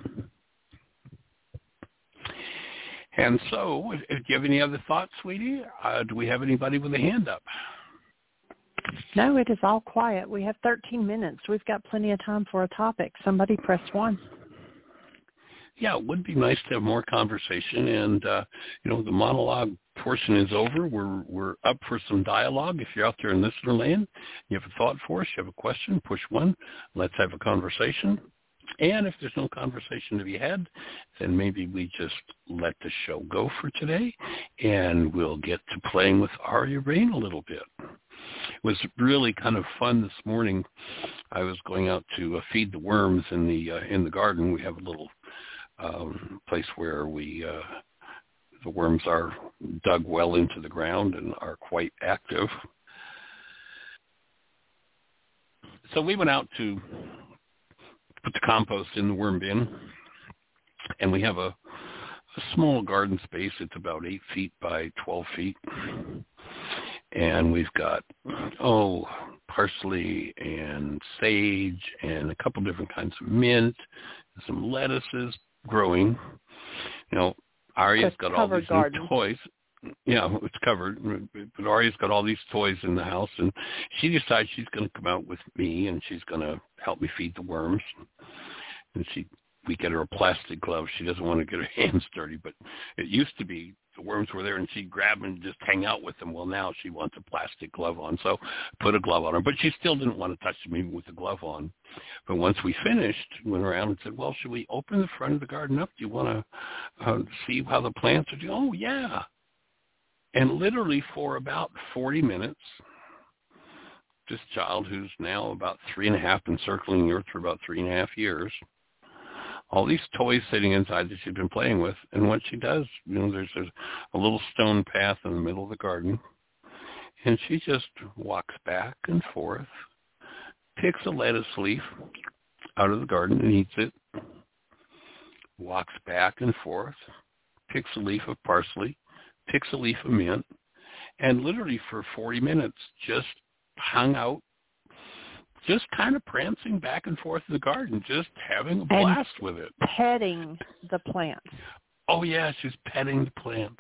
And so, do you have any other thoughts, sweetie? Do we have anybody with a hand up? No, it is all quiet. We have 13 minutes. We've got plenty of time for a topic. Somebody press 1. Yeah, it would be nice to have more conversation. And, the monologue portion is over. We're up for some dialogue. If you're out there in listener land, you have a thought for us, you have a question, push 1. Let's have a conversation. And if there's no conversation to be had, then maybe we just let the show go for today, and we'll get to playing with Aria Rain a little bit. It was really kind of fun this morning. I was going out to feed the worms in the garden. We have a little place where the worms are dug well into the ground and are quite active. So we went out to put the compost in the worm bin, and we have a small garden space. It's about 8 feet by 12 feet, and we've got parsley and sage and a couple different kinds of mint, and some lettuces growing. Aria's got all these new toys. Yeah, it's covered, but Aria's got all these toys in the house, and she decides she's going to come out with me, and she's going to help me feed the worms. And we get her a plastic glove. She doesn't want to get her hands dirty, but it used to be the worms were there, and she'd grab them and just hang out with them. Well, now she wants a plastic glove on, so I put a glove on her. But she still didn't want to touch them even with the glove on. But once we finished, went around and said, well, should we open the front of the garden up? Do you want to see how the plants are doing? Oh, yeah. And literally for about 40 minutes, this child who's now about 3.5, been circling the earth for about 3.5 years, all these toys sitting inside that she's been playing with. And what she does, there's a little stone path in the middle of the garden, and she just walks back and forth, picks a lettuce leaf out of the garden and eats it, walks back and forth, picks a leaf of parsley, picks a leaf of mint, and literally for 40 minutes just hung out, just kind of prancing back and forth in the garden, just having a blast with it. Petting the plants. Oh, yeah, she's petting the plants.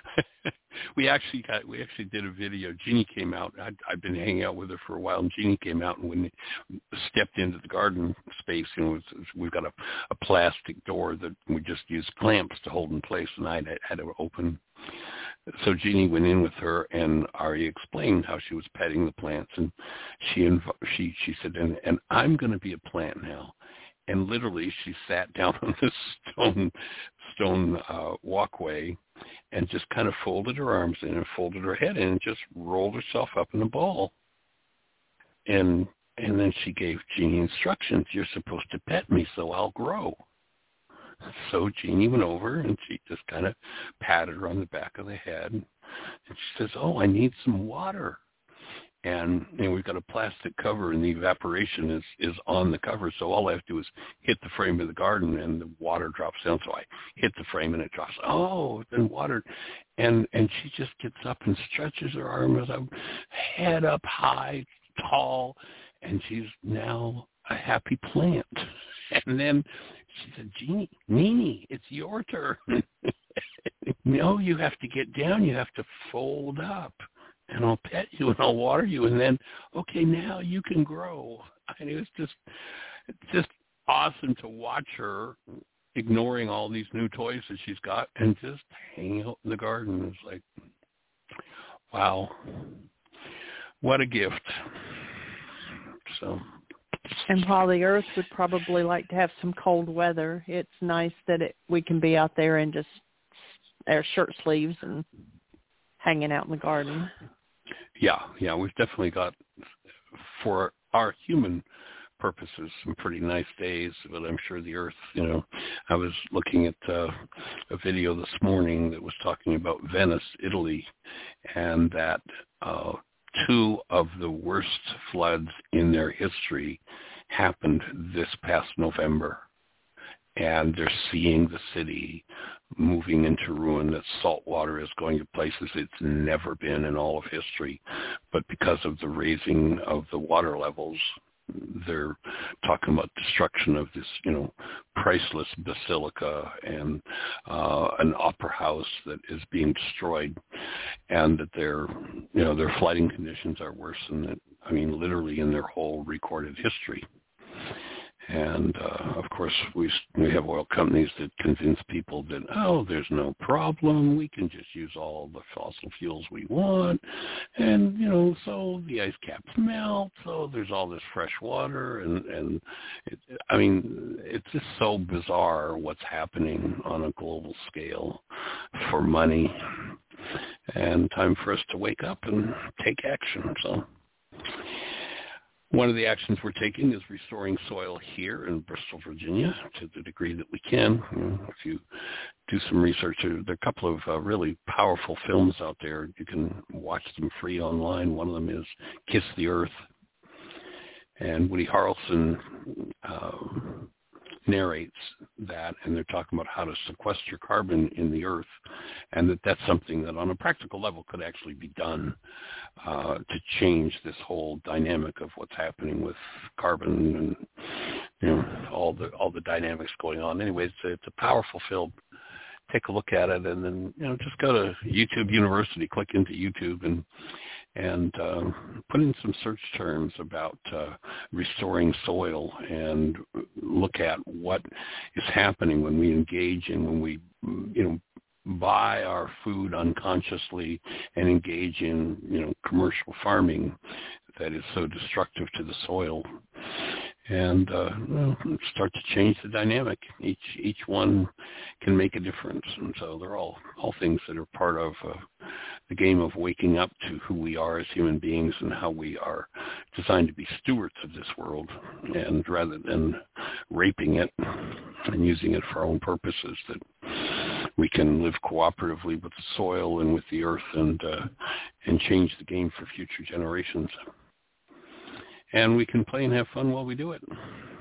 We actually did a video. Jeannie came out. I've been hanging out with her for a while, and Jeannie came out, and when we stepped into the garden space, we've got a plastic door that we just use clamps to hold in place, and I had to open. So Jeannie went in with her, and Aria explained how she was petting the plants, and she said, and I'm going to be a plant now. And literally, she sat down on this stone walkway and just kind of folded her arms in and folded her head in and just rolled herself up in a ball. And then she gave Jeannie instructions. You're supposed to pet me so I'll grow. So Jeannie went over and she just kind of patted her on the back of the head. And she says, oh, I need some water. And we've got a plastic cover, and the evaporation is on the cover. So all I have to do is hit the frame of the garden, and the water drops down. So I hit the frame, and it drops. Oh, it's been watered. And she just gets up and stretches her arms up, head up high, tall, and she's now a happy plant. And then she said, Jeannie, Nini, it's your turn. No, you have to get down. You have to fold up. And I'll pet you and I'll water you, and then, okay, now you can grow. And it was just awesome to watch her ignoring all these new toys that she's got and just hanging out in the garden. It's like, wow, what a gift. So. And while the earth would probably like to have some cold weather, it's nice that we can be out there and just our shirt sleeves and hanging out in the garden. Yeah, we've definitely got, for our human purposes, some pretty nice days, but I'm sure the earth, I was looking at a video this morning that was talking about Venice, Italy, and that 2 of the worst floods in their history happened this past November. And they're seeing the city moving into ruin, that salt water is going to places it's never been in all of history. But because of the raising of the water levels, they're talking about destruction of this, priceless basilica and an opera house that is being destroyed, and that their flooding conditions are worse than, literally in their whole recorded history. And, of course, we have oil companies that convince people that, there's no problem. We can just use all the fossil fuels we want. And, so the ice caps melt. So there's all this fresh water. And it's just so bizarre what's happening on a global scale for money. And time for us to wake up and take action. So one of the actions we're taking is restoring soil here in Bristol, Virginia, to the degree that we can. If you do some research, there are a couple of really powerful films out there. You can watch them free online. One of them is Kiss the Earth. And Woody Harrelson narrates that, and they're talking about how to sequester carbon in the earth, and that's something that on a practical level could actually be done to change this whole dynamic of what's happening with carbon and all the dynamics going on. Anyways, it's a powerful film. Take a look at it, and then just go to YouTube University, click into YouTube, and put in some search terms about restoring soil, and look at what is happening when we engage in, when we buy our food unconsciously and engage in commercial farming that is so destructive to the soil. And start to change the dynamic. Each one can make a difference, and so they're all things that are part of the game of waking up to who we are as human beings and how we are designed to be stewards of this world, and rather than raping it and using it for our own purposes, that we can live cooperatively with the soil and with the earth, and change the game for future generations. And we can play and have fun while we do it.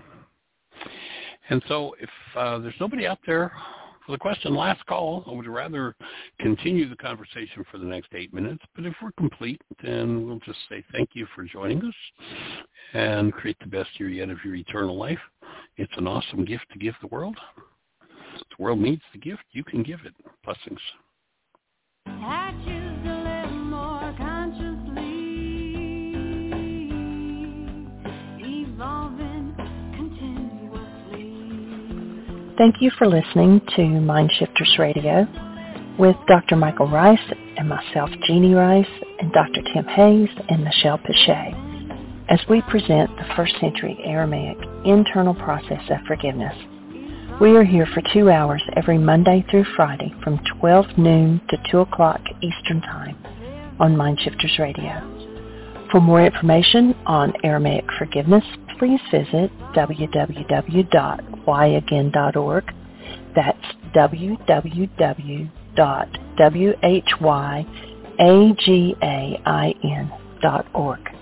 And so if there's nobody out there for the question, last call, I would rather continue the conversation for the next 8 minutes. But if we're complete, then we'll just say thank you for joining us and create the best year yet of your eternal life. It's an awesome gift to give the world. If the world needs the gift, you can give it. Blessings. I choose to live more consciously, evolving continuously. Thank you for listening to Mindshifters Radio with Dr. Michael Ryce and myself, Jeannie Ryce, and Dr. Tim Hayes and Michelle Pichet, as we present the first century Aramaic internal process of forgiveness. We are here for 2 hours every Monday through Friday from 12 noon to 2 o'clock Eastern Time on Mindshifters Radio. For more information on Aramaic forgiveness, please visit www.whyagain.org. That's www.whyagain.org.